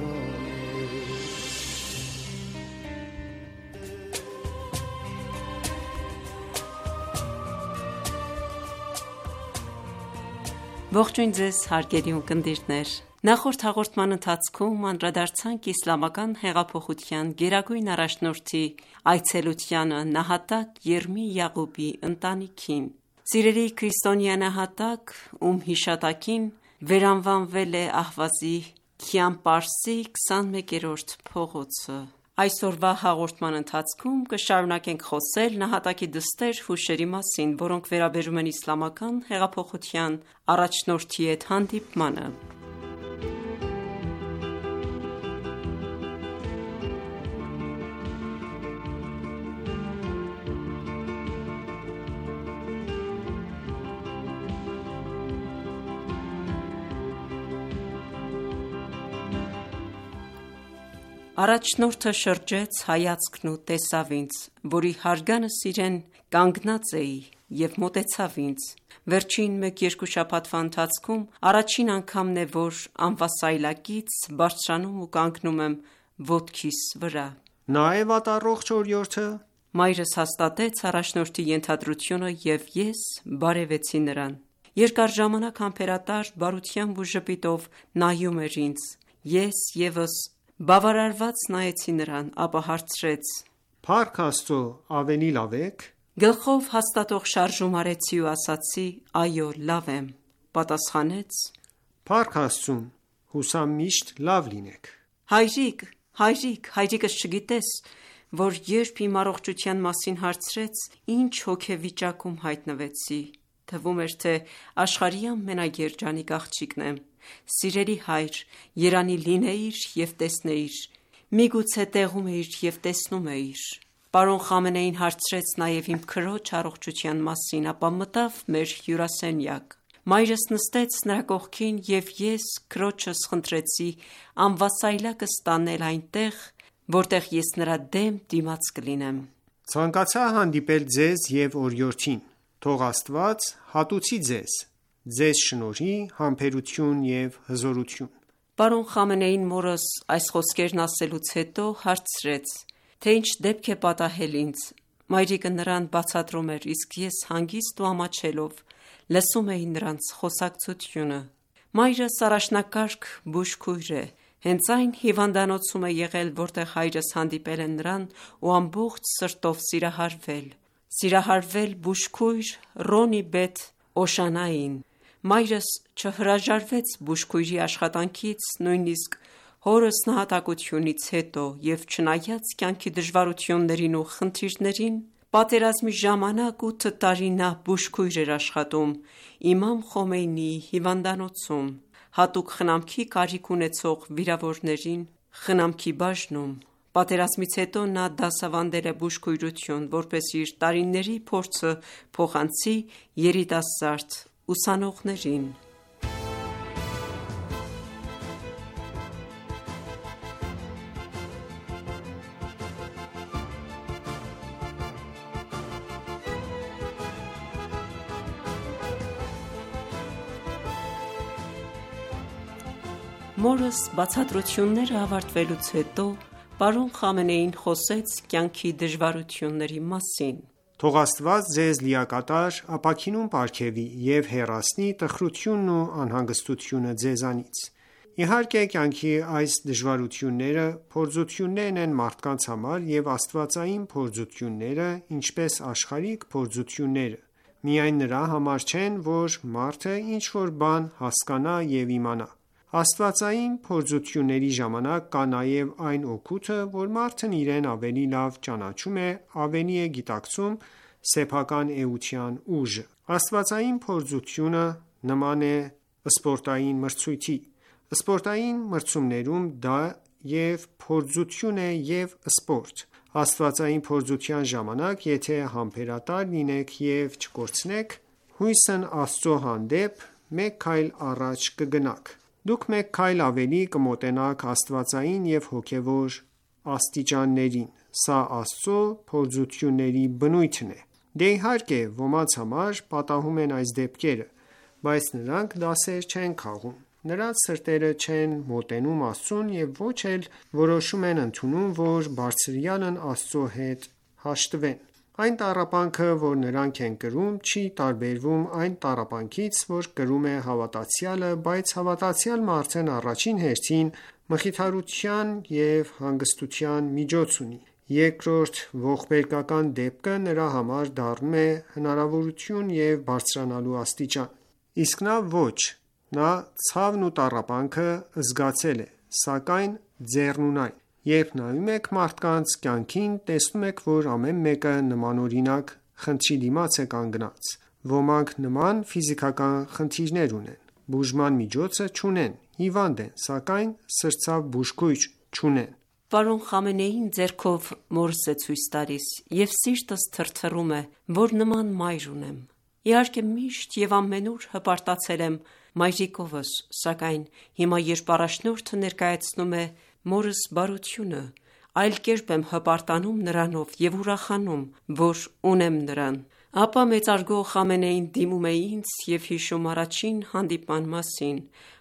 Ողջույն ձեզ հարգելի ունկնդիրներ: Նախորդ հաղորդման ընթացքում անդրադարձանք Իսլամական հեղափոխության գերագույն առաջնորդի այցելությանը նահատակ Երմի Յաղուբի ընտանիքին: Սիրելի քրիստոնյա նահատակ, ում հիշատակին վերանվանվել է Ահվազի Քյան-Պարսի 21-րդ փողոցը: Այսօրվա հաղորդման ընթացքում կշարունակենք խոսել նահատակի դստեր հուշերի մասին, որոնք վերաբերում են Իսլամական հեղափոխության առաջնորդի հետ հանդիպմանը: Առաջնորդը շրջեց հայացքն ու տեսավ ինձ, որի հարգանս իրեն կանգնած էի և մոտեցավ ինձ: Վերջին 1-2 շաբաթվա ընթացքում առաջին անգամն է, որ անվասայլակից բարձրանում ու կանգնում եմ ոտքիս վրա: Նա է վատառողջ օրիորդը: Մայրս հաստատեց առաջնորդի ենթադրությունը և ես բարևեցի նրան: Երկար ժամանակ համբերատար բարությամբ ու ժպիտով նայում էր ինձ: Ես ևս բավարարված նայեցի նրան, ապա հարցրեց. Փառք Աստծո, ավելի լավ ե՞ք: Գլխով հաստատող շարժում արեցի ու ասացի. Այո, լավ եմ: Պատասխանեց. Փառք Աստծուն, հուսամ միշտ լավ լինեք: Հայրիկ, Հայրիկս չգիտես, որ երբ իմ առողջության մասին հարցրեց, ինչ հոգեվիճակում հայտնվեցի: Թվում էր, թե աշխարհի ամենաերջանիկ աղջիկն եմ: Սիրելի հայր, երանի լինեիր և տեսնեիր: Միգուցե տեղում էիր և տեսնում էիր: Պարոն Խամենեին հարցրեց նաև իմ քրոջ առողջության մասին, ապա մտավ մեր հյուրասենյակ: Մայրս նստեց նրա կողքին և ես քրոջս խնդրեցի անվասայլակս տանել այնտեղ, որտեղ ես նրա դեմ դիմաց կլինեմ: Ցանկացա հանդիպել ձեզ և օրիորդին: Թող Աստված հատուցի ձեզ շնորհի, համբերություն և հզորություն: Պարոն Խամենեին մորս այս խոսքերն ասելուց հետո հարցրեց, թե ինչ դեպք է պատահել ինձ: Մայրիկը նրան բացատրում էր, իսկ ես հանգիստ ու ամաչելով լսում էի նրանց խոսակցությունը: Մայրս առաջնակարգ բուժքույր է: Հենց այն հիվանդանոցում է եղել, որտեղ հայրս հանդիպել է նրան ու ամբողջ սրտով սիրահարվել բուժքույր Ռոնի Բեթ Օշանային: Մայրս չհրաժարվեց բուժքույրի աշխատանքից նույնիսկ հորս նահատակությունից հետո և չնայած կյանքի դժվարություններին ու խնդիրներին, պատերազմի ժամանակ 8 տարի նա բուժքույր էր աշխատում իմամ Խոմեյնիի հիվանդանոցում, հատուկ խնամքի կարիք ունեցող վիրավորներին խնամքի բաժնում: Պատերազմից հետո նա դասավանդել է բուժքույրություն, որպեսզի իր տարիների փորձը փոխանցի երիտասարդ ուսանողներին: Մորս բացատրությունները ավարտվելուց հետո պարոն Խամենեին խոսեց կյանքի դժվարությունների մասին: Թող Աստված ձեզ լիակատար ապաքինում պարգևի և հեռացնի տխրությունն ու անհանգստությունը ձեզանից: Իհարկե կյանքի այս դժվարությունները փորձություններ են մարդկանց համար և աստվածային փորձությունները, ինչպես աշխարհիկ փորձությունները, միայն նրա համար չեն, որ մարդը ինչ-որ բան հասկանա և իմանա: Աստվածային փորձությունների ժամանակ կա նաև այն օգուտը, որ մարդն իրեն ավելի լավ ճանաչում է, ավելի է գիտակցում սեփական էության ուժը: Աստվածային փորձությունը նման է սպորտային մրցույթի: Սպորտային մրցումներում դա և փորձություն է և սպորտ: Աստվածային փորձության ժամանակ եթե համբերատար լինեք և չկորցնեք, հույսն Աստծո հանդեպ մեկ քայլ առաջ կգնաք: Դուք մեկ քայլ ավելի կմոտենաք աստվածային և հոգևոր աստիճաններին: Սա Աստծո փորձությունների բնույթն է: Դե իհարկե ոմանց համար պատահում են այս դեպքերը, բայց նրանք դասեր չեն քաղում: Նրանց սրտերը չեն մոտենում Աստծուն և ոչ էլ որոշում են ընդունում, որ Բարձրյալն Աստծո հետ հաշտվեն: Այն տառապանքը, որ նրանք են կրում, չի տարբերվում այն տառապանքից, որ կրում է հավատացյալը, բայց հավատացյալ մարդն առաջին հերթին մխիթարության և հանգստության միջոց ունի: Երկրորդ ողբերգական դեպքը նրա համար դառնում է հնարավորություն և բարձրանալու աստիճան: Իսկ նա ոչ: Նա ցավն ու տառապանքը զգացել է, սակայն ձեռնունայն: Երբ նայում եք մարդկանց կյանքին, տեսնում եք, որ ամեն մեկը նմանօրինակ խնդրի դիմաց է կանգնած: Ոմանք նման ֆիզիկական խնդիրներ ունեն, բուժման միջոցը չունեն, հիվանդ են, սակայն սրտացավ բուժքույր չունեն: Պարոն Խամենեին ձեռքով մորս է ցույց տալիս և սիրտս թրթռում է, որ նման մայր ունեմ: Իհարկե միշտ և ամենուր հպարտացել եմ մայրիկովս, սակայն հիմա երբ առաջնորդը ներկայացնում է մորս բարությունը, այլ կերպ եմ հպարտանում նրանով և ուրախանում, որ ունեմ նրան: Ապա մեծարգո Խամենեին դիմում է ինձ և հիշում առաջին հանդիպման մասին,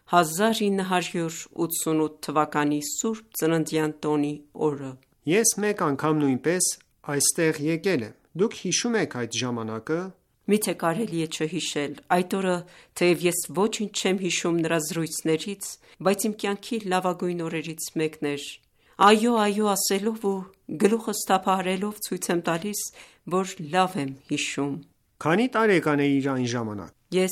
1988 թվականի Սուրբ Ծննդյան տոնի օրը: Ես մեկ անգամ նույնպես այստեղ եկել եմ: Դուք հիշո՞ւմ եք այդ ժամանակը: Միթե կարելի է չհիշել: Այդ օրը թեև ես ոչինչ չեմ հիշում նրա զրույցներից, բայց իմ կյանքի լավագույն օրերից մեկն էր: Այո ասելով ու գլուխս թափահարելով ցույց եմ տալիս, որ լավ եմ հիշում: Քանի տարեկան էիր այն ժամանակ: Ես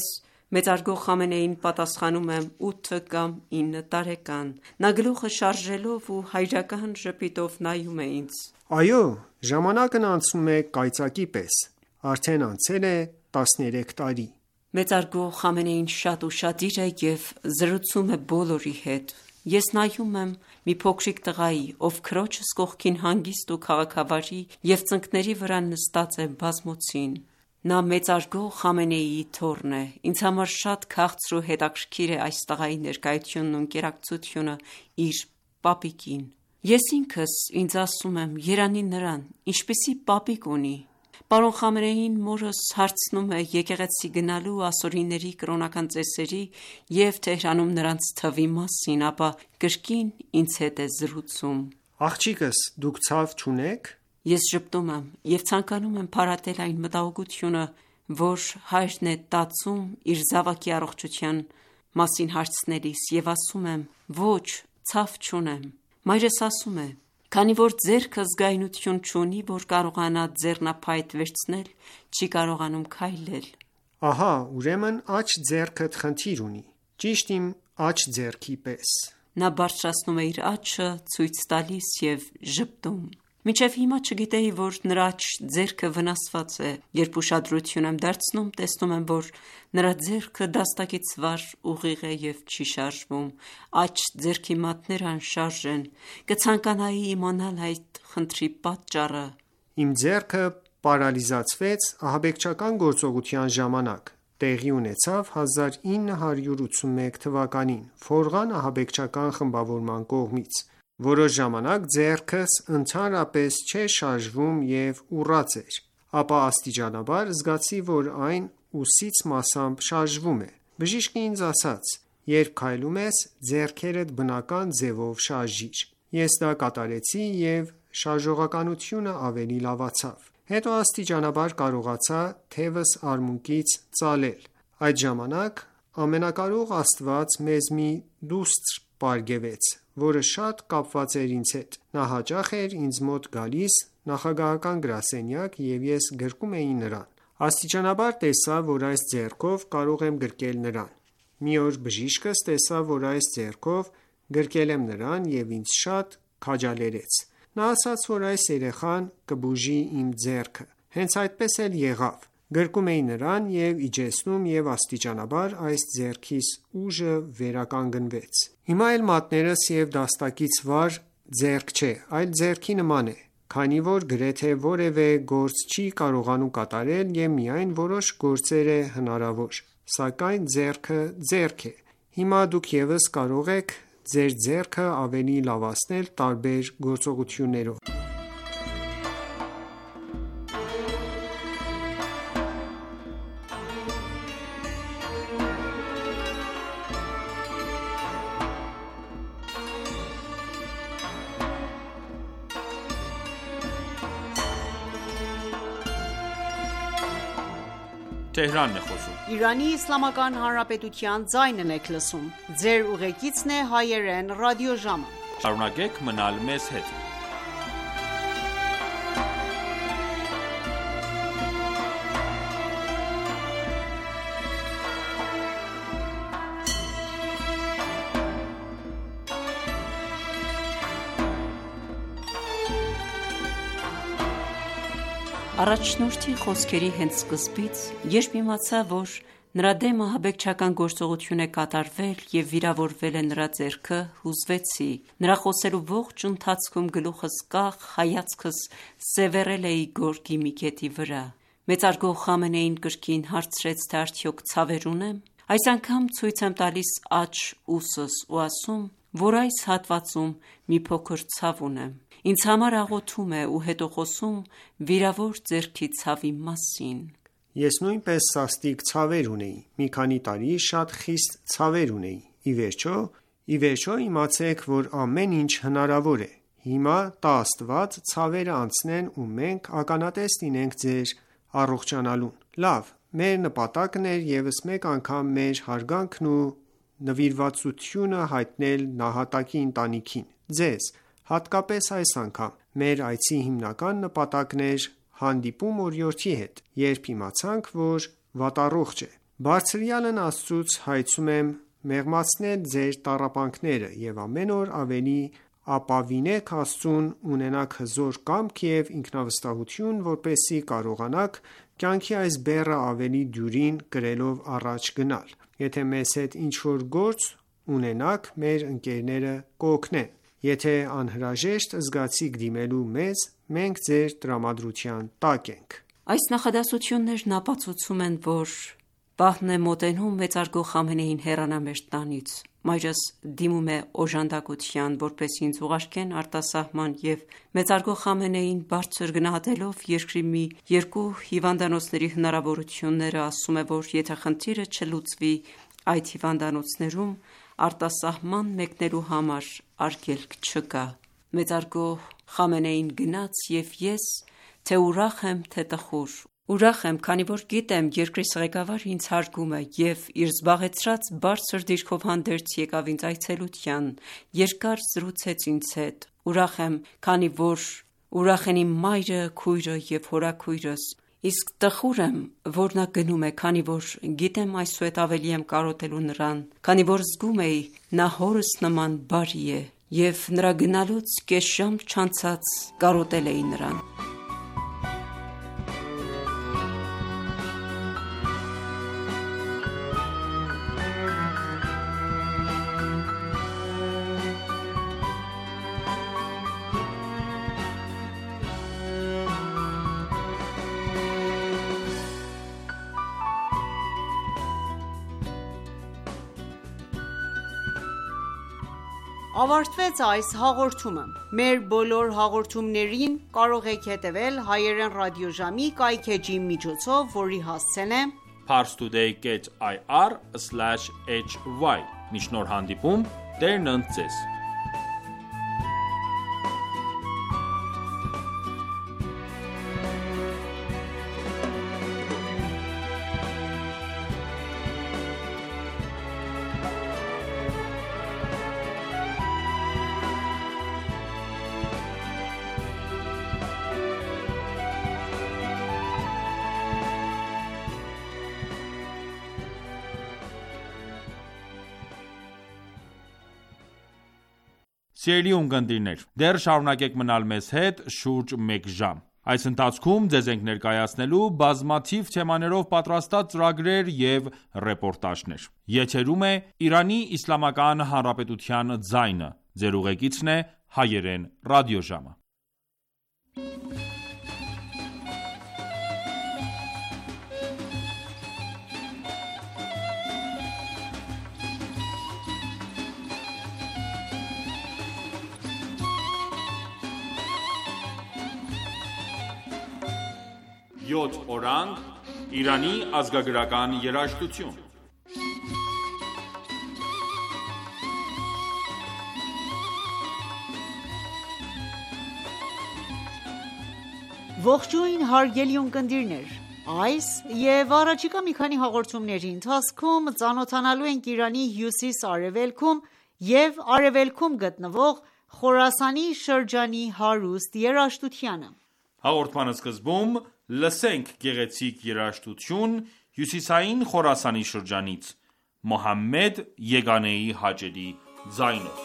Մեծարգո Խամենեին պատասխանում է 8 կամ 9 տարեկան։ Նա գլուխը շարժելով ու հայրական ժպիտով նայում է ինձ։ Այո, ժամանակն անցնում է կայծակի պես, արդեն անցել է 13 տարի։ Մեծարգո Խամենեին շատ ուշադիր է և զրուցում է բոլորի հետ։ Ես նայում եմ մի փոքրիկ տղայի, ով քրոջս կողքին հանգիստ ու քաղաքավարի և ծնկների վրա նստած է բազմոցին։ Նա մեծարգո Խամենեիի թոռն է։ Ինձ համար շատ քաղցր ու հետաքրքիր է այս տղայի ներկայությունն ու ընկերակցությունը իր պապիկին։ Ես ինքս ինձ ասում եմ, երանի նրան, ինչպիսի պապիկ ունի։ Պարոն Խամենեին մորս հարցնում է եկեղեցի գնալու, ասորիների կրոնական ծեսերի և Թեհրանում նրանց թվի մասին, ապա կրկին ինձ հետ է զրուցում։ Աղջիկս, դուք ցավ չունեք։ Ես ժպտում եմ և ցանկանում եմ փարատել այն մտահոգությունը, որ հայրն է տածում իր զավակի առողջության մասին հարցնելիս, և ասում եմ. ոչ, ցավ չունեմ։ Մայրս ասում է. քանի որ ձեռքը զգայունություն չունի, որ կարողանա ձեռնափայտ վերցնել, չի կարողանում քայլել։ Ահա, ուրեմն աջ ձեռքդ խնդիր ունի, ճիշտ իմ աջ ձեռքի պես։ Նա բարձրացնում է իր աջը, ցույց տալիս և ժպտում։ Մինչև հիմա չգիտեի, որ նրա աջ ձեռքը վնասված է։ Երբ ուշադրություն եմ դարձնում, տեսնում եմ, որ նրա ձեռքը դաստակից վար ուղիղ է և չի շարժվում։ Աջ ձեռքի մատները անշարժ են։ Կցանկանայի իմանալ այդ խնդրի պատճառը։ Իմ ձեռքը պարալիզացվեց ահաբեկչական գործողության ժամանակ։ Տեղի ունեցավ 1981 թվականին Ֆորղան ահաբեկչական խմբավորման կողմից։ Որոշ ժամանակ ձեռքս ընդհանրապես չէր շարժվում և ուռած էր, ապա աստիճանաբար զգացի, որ այն ուսից մասամբ շարժվում է։ Բժիշկը ինձ ասաց. երբ քայլում ես, ձեռքերդ բնական ձևով շարժիր։ Ես դա կատարեցի և շարժողականությունը ավելի լավացավ։ Հետո աստիճանաբար կարողացա թևս արմունկից ծալել։ Այդ ժամանակ ամենակարող Աստված մեզ մի դուստր պարգևեց, որը շատ կապված էր ինձ հետ։ Նա հաճախ էր ինձ մոտ գալիս նախագահական գրասենյակ և ես գրկում էի նրան։ Աստիճանաբար տեսա, որ այս ձեռքով կարող եմ գրկել նրան։ Մի օր բժիշկս տեսավ, որ այս ձեռքով գրկել եմ նրան և ինձ շատ քաջալերեց։ Նա ասաց, որ այս երեխան կբուժի իմ ձեռքը։ Հենց այդպես էլ եղավ։ Գրկում էի նրան և իջեցնում և աստիճանաբար այս ձեռքիս ուժը վերականգնվեց։ Հիմա էլ մատներս և դաստակից վար ձեռք չէ, այլ ձեռքի նման է, քանի որ գրեթե որևէ գործ չի կարողանում կատարել և միայն որոշ գործեր է հնարավոր, սակայն ձեռքը ձեռք է։ Հիմա դուք ևս կարող եք ձեր ձեռքը ավելի լավացնել տարբեր գործողություններով։ Թեհրանն է խոսում։ Իրանի Իսլամական Հանրապետության ձայնն եք լսում։ Ձեր ուղեկիցն է հայերեն ռադիոժամը։ Շարունակեք մնալ մեզ հետ։ Առաջնորդի խոսքերի հենց սկզբից, երբ իմացա, որ նրա դեմ ահաբեկչական գործողություն է կատարվել և վիրավորվել է նրա ձեռքը, հուզվեցի։ Նրա խոսելու ողջ ընթացքում գլուխս կախ, հայացքս սևեռել էի գորգի մի կետի վրա։ Մեծարգո Խամենեին կրկին հարցրեց, թե արդյոք ցավեր ունեմ։ Այս անգամ ցույց եմ տալիս աջ ուսս ու ասում, որ այս հատվածում մի փոքր ցավ ունեմ։ Ինձ համար աղոթում է ու հետո խոսում վիրավոր ձեռքի ցավի մասին։ Ես նույնպես սաստիկ ցավեր ունեի։ Մի քանի տարի շատ խիստ ցավեր ունեի։ Ի վերջո իմացեք, որ ամեն ինչ հնարավոր է։ Հիմա տա Աստված ցավերը անցնեն ու մենք ականատես լինենք ձեր առողջանալուն։ Լավ, մեր նպատակն էր ևս մեկ անգամ մեր հարգանքն ու նվիրվածությունը հայտնել նահատակի ընտանիքին, ձեզ, հատկապես այս անգամ։ Մեր այցի հիմնական նպատակն էր հանդիպում օրիորդի հետ, երբ իմացանք, որ վատառողջ է։ Բարձրյալն Աստծուց հայցում եմ մեղմացնել ձեր տառապանքները և ամեն օր ավելի ապավինեք Աստծուն, ունենաք հզոր կամք և ինքնավստահություն, որպեսզի կարողանաք կյանքի այս բեռը ավելի դյուրին կրելով առաջ գնալ: Եթե մեզ հետ ինչ-որ գործ ունենաք, մեր ընկերները կօգնեն: Եթե անհրաժեշտ զգացիք դիմելու մեզ, մենք ձեր տրամադրության տակ ենք: Այս նախադասություններն ապացուցում են, որ պահն է մոտենում մեծարգո Խամենեին հեռանա մեր տանից: Մայրս դիմում է օժանդակության, որպեսզի ինձ ուղարկեն արտասահման և մեծարգո Խամենեին բարձր գնահատելով երկրի մի երկու հիվանդանոցների հնարավորությունները, ասում է, որ եթե խնդիրը չլուծվի այդ հիվանդանոցներում, արտասահման մեկնելու համար արգելք չկա: Մեծարգո Խամենեին գնաց և ես թե ուրախ եմ, թե տխուր: Ուրախ եմ, քանի որ գիտեմ երկրիս ղեկավարը ինձ հարգում է և իր զբաղեցրած բարձր դիրքով հանդերձ եկավ ինձ այցելության, երկար զրուցեց ինձ հետ: Ուրախ եմ, քանի որ ուրախ են իմ մայրը, քույրը և հորաքույրս: Իսկ տխուր եմ, որ նա գնում է, քանի որ գիտեմ այսուհետ ավելի եմ կարոտելու նրան, քանի որ զգում էի նա հորս նման բարի է և նրա գնալուց կես ժամ չանցած կարոտել էի նրան: Ավարտվեց այս հաղորդումը: Մեր բոլոր հաղորդումներին կարող եք հետևել հայերեն ռադիոժամի կայքէջի միջոցով, որի հասցեն է parstoday.ir/hy: Մինչ նոր հանդիպում, Տերն ընդ Ձեզ: Սիրելի ունկնդիրներ, դեռ շարունակեք մնալ մեզ հետ շուրջ մեկ ժամ: Այս ընթացքում ձեզ ենք ներկայացնելու բազմաթիվ թեմաներով պատրաստած ծրագրեր և ռեպորտաժներ: Եթերում է Իրանի Իսլամական Հանրապետության ձայնը: Ձեր ուղեկիցն է Հայերեն ռադիոժամը: Յոթ օրանգ՝ Իրանի ազգագրական երաժշտություն: Ողջույն հարգելի ունկնդիրներ: Այս և առաջիկա մի քանի հաղորդումների ընթացքում ծանոթանալու ենք Իրանի հյուսիս-արևելքում և արևելքում գտնվող Խորասանի շրջանի հարուստ երաժշտությանը: Հաղորդման սկզբում լսենք գեղեցիկ երաժշտություն հյուսիսային Խորասանի շրջանից՝ Մոհամմեդ Եգանեի հաճելի ձայնով: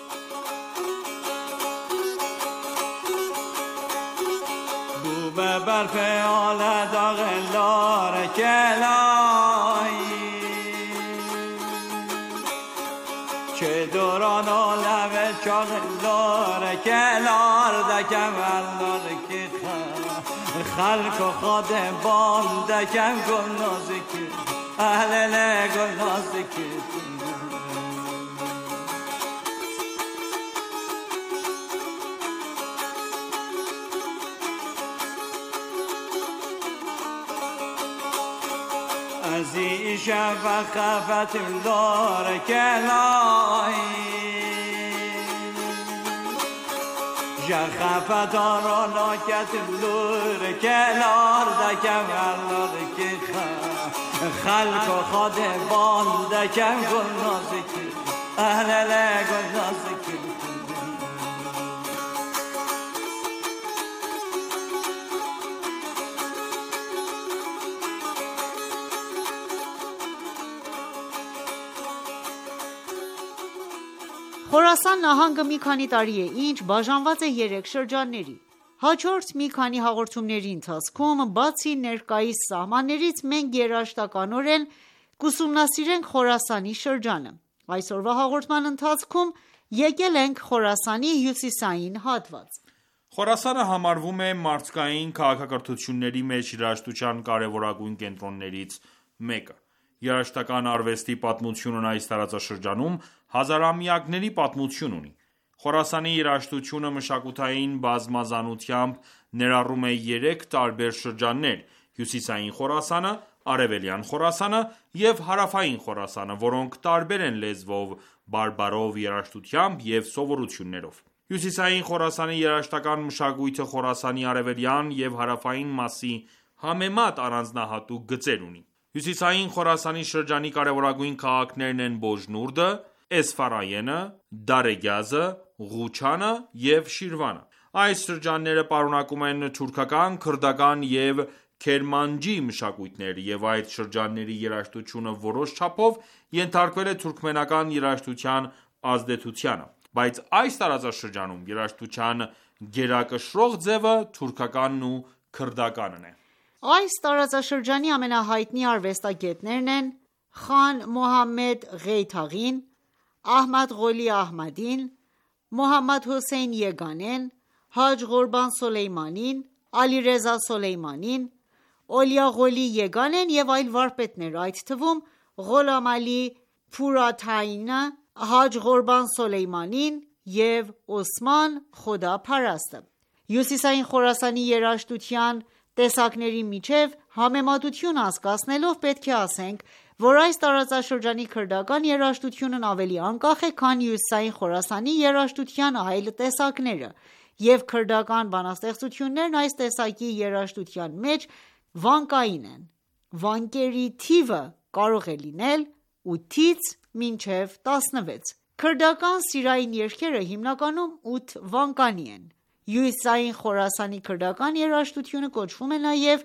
Խորասան նահանգը մի քանի տարի է ինչ բաժանված է 3 շրջանների: Հաջորդ մի քանի հաղորդումների ընթացքում, բացի ներկայիս սահմաններից, մենք երաժշտականորեն կուսումնասիրենք Խորասանի շրջանը: Այսօրվա հաղորդման ընթացքում եկել ենք Խորասանի հյուսիսային հատված: Խորասանը համարվում է մարդկային քաղաքակրթությունների մեջ երաժշտության կարևորագույն կենտրոններից մեկը: Երաժշտական արվեստի պատմությունն այս տարածաշրջանում հազարամյակների պատմություն ունի: Խորասանի երաժշտությունը մշակութային բազմազանությամբ ներառում է 3 տարբեր շրջաններ՝ Հյուսիսային Խորասանը, Արևելյան Խորասանը և Հարավային Խորասանը, որոնք տարբեր են լեզվով, բարբառով, երաժշտությամբ և սովորություններով: Հյուսիսային Խորասանի երաժշտական մշակույթը Խորասանի արևելյան և հարավային մասի համեմատ առանձնահատուկ գծեր ունի: Հյուսիսային Խորասանի շրջանի կարևորագույն քաղաքներն են Բոժնուրդը, Էսֆարայենը, Դարեգյազը, Ղուչանը և Շիրվանը: Այս շրջանները պարունակում են թուրքական, քրդական և քերմանջի մշակույթներ, և այդ շրջանների երաժշտությունը որոշ չափով ենթարկվել է թուրքմենական երաժշտության ազդեցությանը, բայց այս տարածաշրջանում երաժշտության գերակշռող ձևը թուրքականն ու քրդականն է: Այս տարածաշրջանի ամենահայտնի արվեստագետներն են Խան Մոհամմեդ Ղեյթաղին, Ահմադ Ղոլի Ահմադին, Մոհամմադ Հոսեյն Եգանեն, Հաջ Ղորբան Սոլեյմանին, Ալիռեզա Սոլեյմանին, Օլիա Ղոլի Եգանեն և այլ վարպետներ, այդ թվում Ղոլամ Ալի Փուրաթայինը, Հաջ Ղորբան Սոլեյմանին և Օսման Խոդա Փարաստը: Հյուսիսային Խորասանի երաժշտության տեսակների միջև համեմատություն անցկացնելով, պետք է ասենք, որ այս տարածաշրջանի քրդական երաժշտությունն ավելի անկախ է, քան Հյուսիսային Խորասանի երաժշտության այլ տեսակները, և քրդական բանաստեղծություններն այս տեսակի երաժշտության մեջ վանկային են: Վանկերի թիվը կարող է լինել 8-ից մինչև 16: Քրդական սիրային երգերը հիմնականում 8 վանկանի են: Հյուսիսային Խորասանի քրդական երաժշտությունը կոչվում է նաև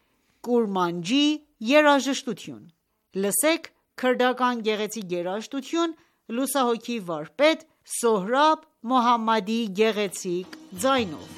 Կուրմանջի երաժշտություն: Լսենք քրդական գեղեցիկ երաժշտություն լուսահոգի վարպետ Սոհրաբ Մոհամմադի գեղեցիկ ձայնով: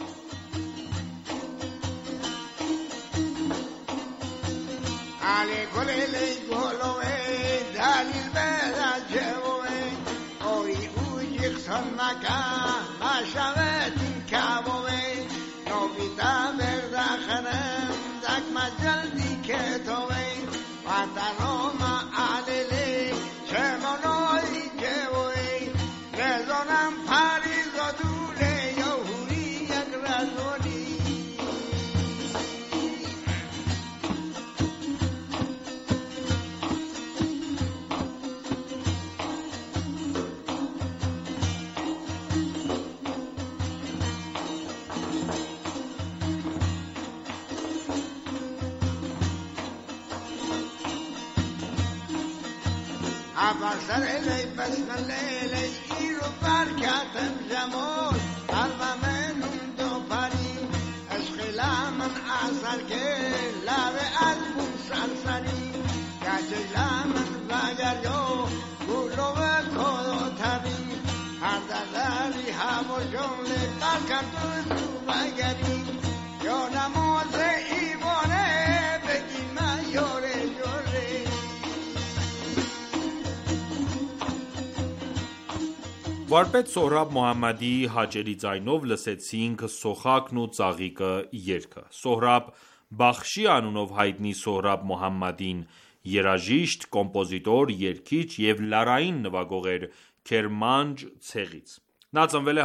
Վարպետ Սոհրաբ Մոհամմադի հաճելի ձայնով լսեցինք «Սոխակն ու ծաղիկը» երգը: Սոհրաբ Բախշի անունով հայտնի Սոհրաբ Մոհամմադին երաժիշտ, կոմպոզիտոր, երգիչ և լարային նվագող էր Քերմանջ ցեղից: Նա ծնվել է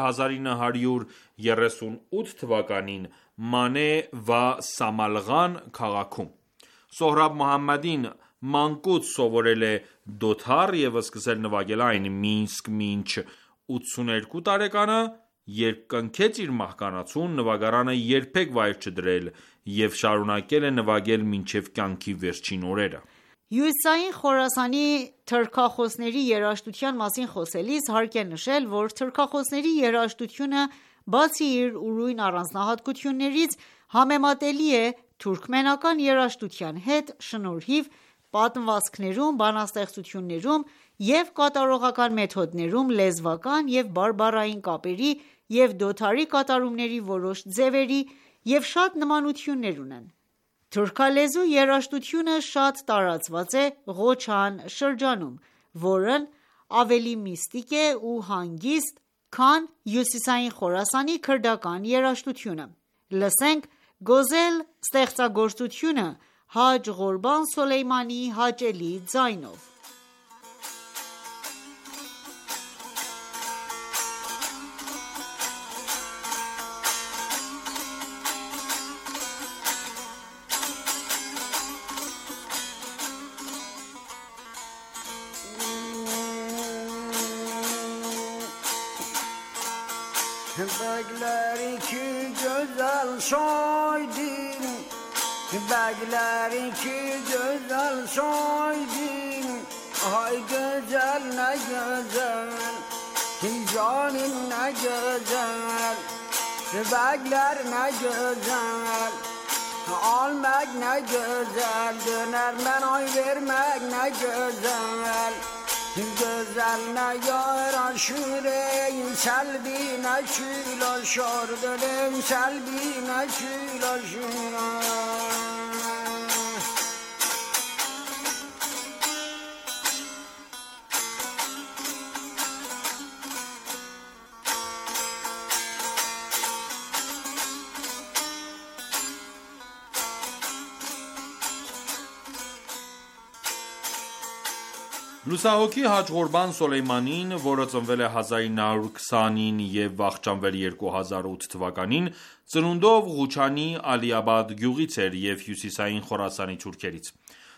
1938 թվականին Մանե Վա Սամալղան քաղաքում: Սոհրաբ Մոհամմադին մանկուց սովորել է դոթար և սկսել նվագել այն Մինսկ մինչ 82 տարեկանը, երբ կնքեց իր մահկանացուն, նվագարանը երբեք վայր չդրել և շարունակել է նվագել մինչև կյանքի վերջին օրերը: Հյուսիսային Խորասանի թրքախոսների երաժշտության մասին խոսելիս հարկ է նշել, որ թրքախոսների երաժշտությունը, բացի իր ուրույն առանձնահատկություններից, համեմատելի է թուրքմենական երաժշտության հետ շնորհիվ պատմվածքներում, բանաստեղծություններում և կատարողական մեթոդներում լեզվական և բարբառային կապերի և դոթարի կատարումների որոշ ձևերի և շատ նմանություններ ունեն: Թուրքալեզու երաժշտությունը շատ տարածված է Ղոչան շրջանում, որն ավելի միստիկ է ու հանգիստ, քան հյուսիսային Խորասանի քրդական երաժշտությունը: Լսենք «Գոզել» ստեղծագործությունը Հաջ Ղորբան Սոլեյմանիի հաճելի ձայնով: Bəgləri ki gözəl şaydin, bəgləri ki gözəl şaydin, ay gözəl nə gözəl, canin nə gözəl, bəglər nə gözəl, almaq nə gözəl, dönər mən ay vermək nə gözəl. Gözəl nə yaraşır ey səlbi nə külaşar dönüm səlbi nə külaşır Լուսահոգի Հաջ Ղորբան Սոլեյմանին, որը ծնվել է 1920-ին և վախճանվել 2008 թվականին, ծնունդով Ղուչանի Ալիաբադ գյուղից էր և հյուսիսային Խորասանի թուրքերից: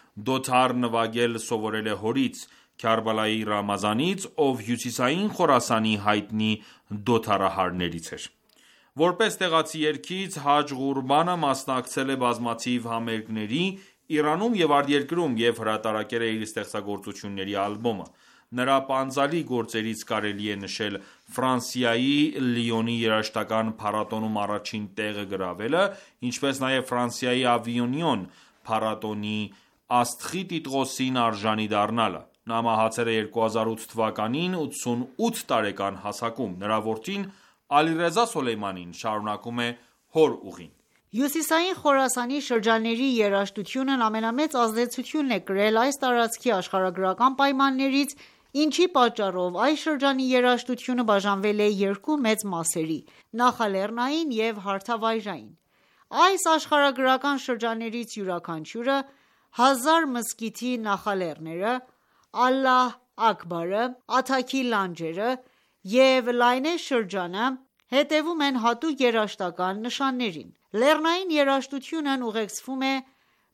Դոթար նվագել սովորել է հորից՝ Քարբալայի Ռամազանից, ով հյուսիսային Խորասանի հայտնի դոթարահարներից էր: Որպես տեղացի երգիչ, Հաջ Ղուրբանը մասնակցել է բազմաթիվ համերգների Իրանում և արտերկրում և հրատարակել է իր ստեղծագործությունների ալբոմը: Նրա պանծալի գործերից կարելի է նշել Ֆրանսիայի Լիոնի երաժշտական փառատոնում առաջին տեղը գրավելը, ինչպես նաև Ֆրանսիայի Ավինյոն փառատոնի Աստղի տիտղոսին արժանի դառնալը: Նա մահացել է 2008 թվականին 88 տարեկան հասակում: Նրա որդին Ալիռեզա Սոլեյմանին շարունակում է հոր ուղին: Հյուսիսային Խորասանի շրջանների երաժշտությունն ամենամեծ ազդեցությունն է կրել այս տարածքի աշխարհագրական պայմաններից, ինչի պատճառով այս շրջանի երաժշտությունը բաժանվել է երկու մեծ մասերի՝ նախալեռնային և հարթավայրային: Այս աշխարհագրական շրջաններից յուրաքանչյուրը՝ Հազար մզկիթի նախալեռները, Ալլահ Աքբարը, Աթաքի լանջերը և Լայնե շրջանը, հետևում են հատուկ երաժշտական նշաններին: Լեռնային երաժշտությունն ուղեկցվում է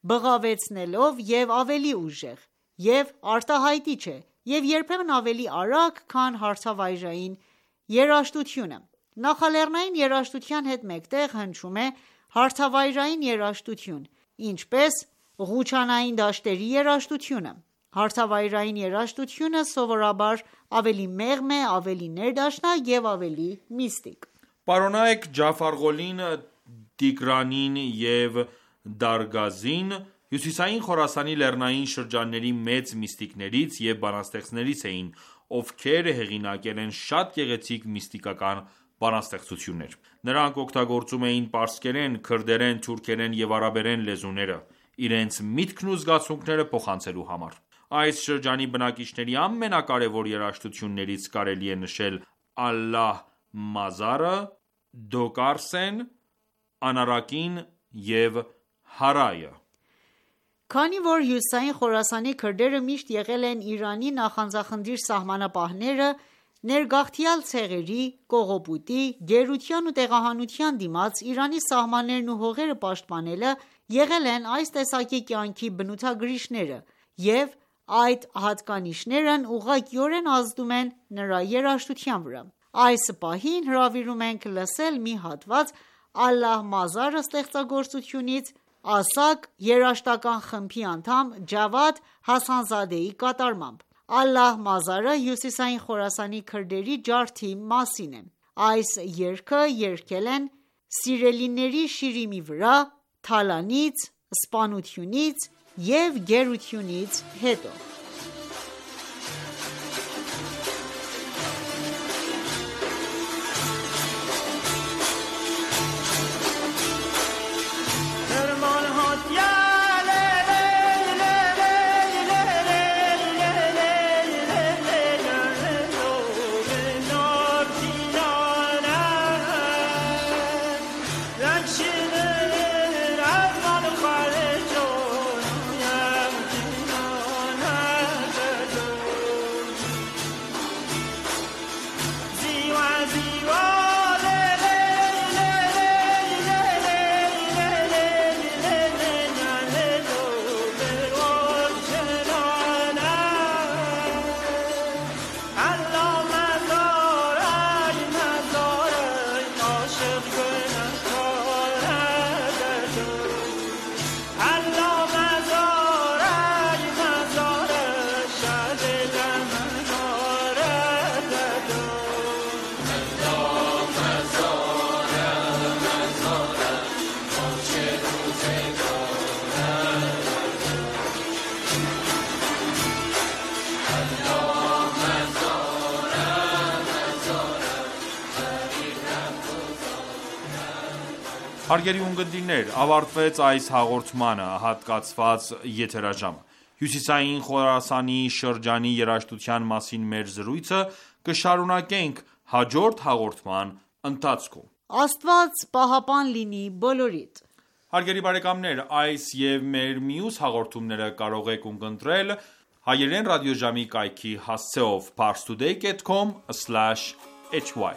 բղավեցնելով և ավելի ուժեղ և արտահայտիչ է և երբեմն ավելի արագ, քան հարթավայրային երաժշտությունը: Նախալեռնային երաժշտության հետ մեկտեղ հնչում է հարթավայրային երաժշտություն, ինչպես Ղուչանային դաշտերի երաժշտությունը: Հարթավայրային երաժշտությունը սովորաբար ավելի մեղմ է, ավելի ներդաշնակ և ավելի միստիկ: Պարոնայք Ջաֆարղոլին, Տիգրանին և Դարգազին հյուսիսային Խորասանի լեռնային շրջանների մեծ միստիկներից և բանաստեղծներից էին, ովքեր հեղինակել են շատ գեղեցիկ միստիկական բանաստեղծություններ: Նրանք օգտագործում էին պարսկերեն, քրդերեն, թուրքերեն և արաբերեն լեզուները՝ իրենց միտքն ու զգացմունքները փոխանցելու համար: Այս շրջանի բնակիչների ամենակարևոր երաժշտություններից կարելի է նշել Ալլահ Մազարը, Դոկարսեն, Անարակին և Հարայը: Քանի որ հյուսիսային Խորասանի քրդերը միշտ եղել են Իրանի նախանձախնդիր սահմանապահները, ներգաղթյալ ցեղերի, կողոպուտի, գերության ու տեղահանության դիմաց Իրանի սահմաններն ու հողերը պաշտպանելը եղել են այս տեսակի կյանքի բնութագրիչները և այդ հատկանիշներն ուղղակիորեն ազդում են նրա երաժշտության վրա: Այս պահին հրավիրում ենք լսել մի հատված Ալլահ Մազարը ստեղծագործությունից Ասակ երաժշտական խմբի անդամ Ջավադ Հասանզադեի կատարմամբ: Ալլահ Մազարը հյուսիսային Խորասանի քրդերի ջարդի մասին է: Այս երգը երգել են սիրելիների շիրիմի վրա թալանից, սպանությունից և գերությունից հետո: Հարգելի ունկնդիրներ, ավարտվեց այս հաղորդմանը հատկացված եթերաժամը։ Հյուսիսային Խորասանի շրջանի երաժշտության մասին մեր զրույցը կշարունակենք հաջորդ հաղորդման ընթացքում։ Աստված պահապան լինի բոլորիդ։ Հարգելի բարեկամներ, այս և մեր մյուս հաղորդումները կարող եք ունկնդրել հայերեն ռադիոժամի կայքի հասցեով parstoday.com/hy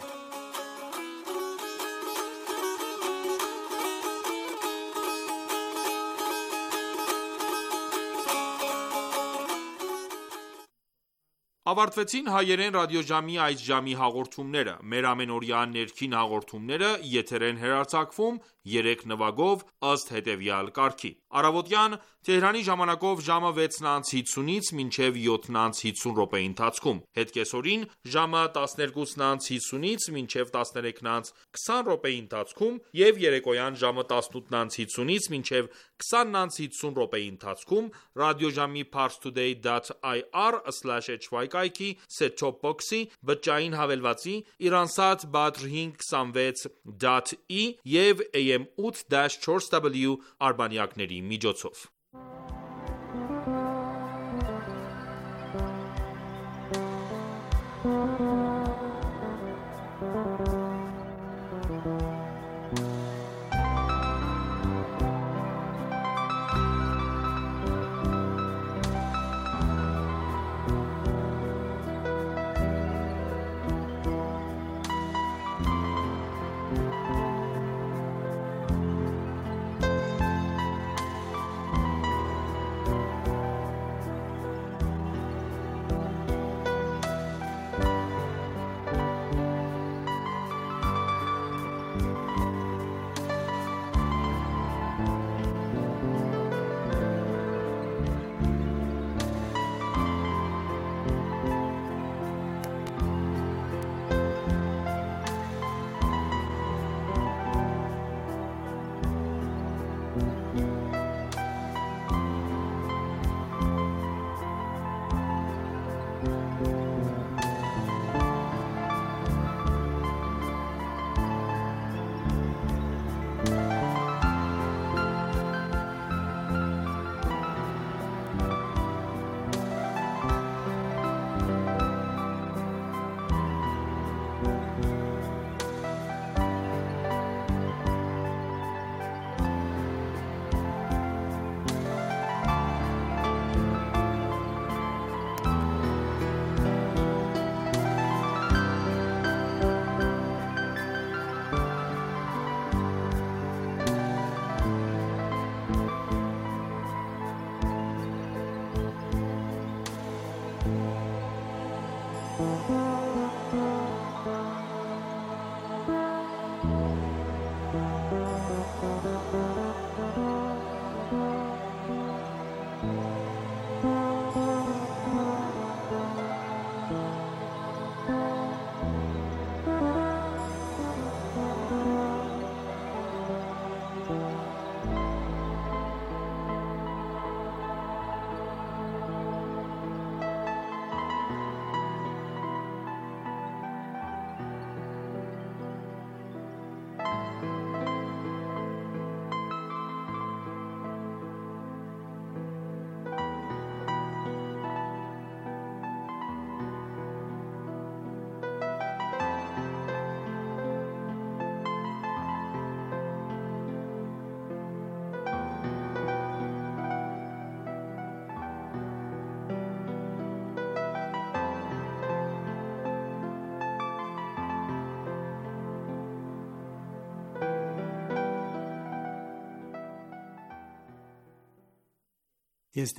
Ավարտվեցին հայերեն ռադիոժամի այս ժամի հաղորդումները։ Մեր ամենօրյա ներքին հաղորդումները եթեր են հեռարձակվում 3 նվագով ըստ հետևյալ կարգի։ Առավոտյան Թեհրանի ժամանակով ժամը 6:50-ից մինչև 7:50 րոպեի ընթացքում, հետկեսօրին ժամը 12:50-ից մինչև 13:20 րոպեի ընթացքում և երեկոյան ժամը 18:50-ից մինչև 20:50 րոպեի ընթացքում ռադիոժամի parstoday.ir/hy կայքի set-top box-ի, բջջային հավելվածի, Iransat Badr 526.E և AM 8-4W արբանյակների միջոցով։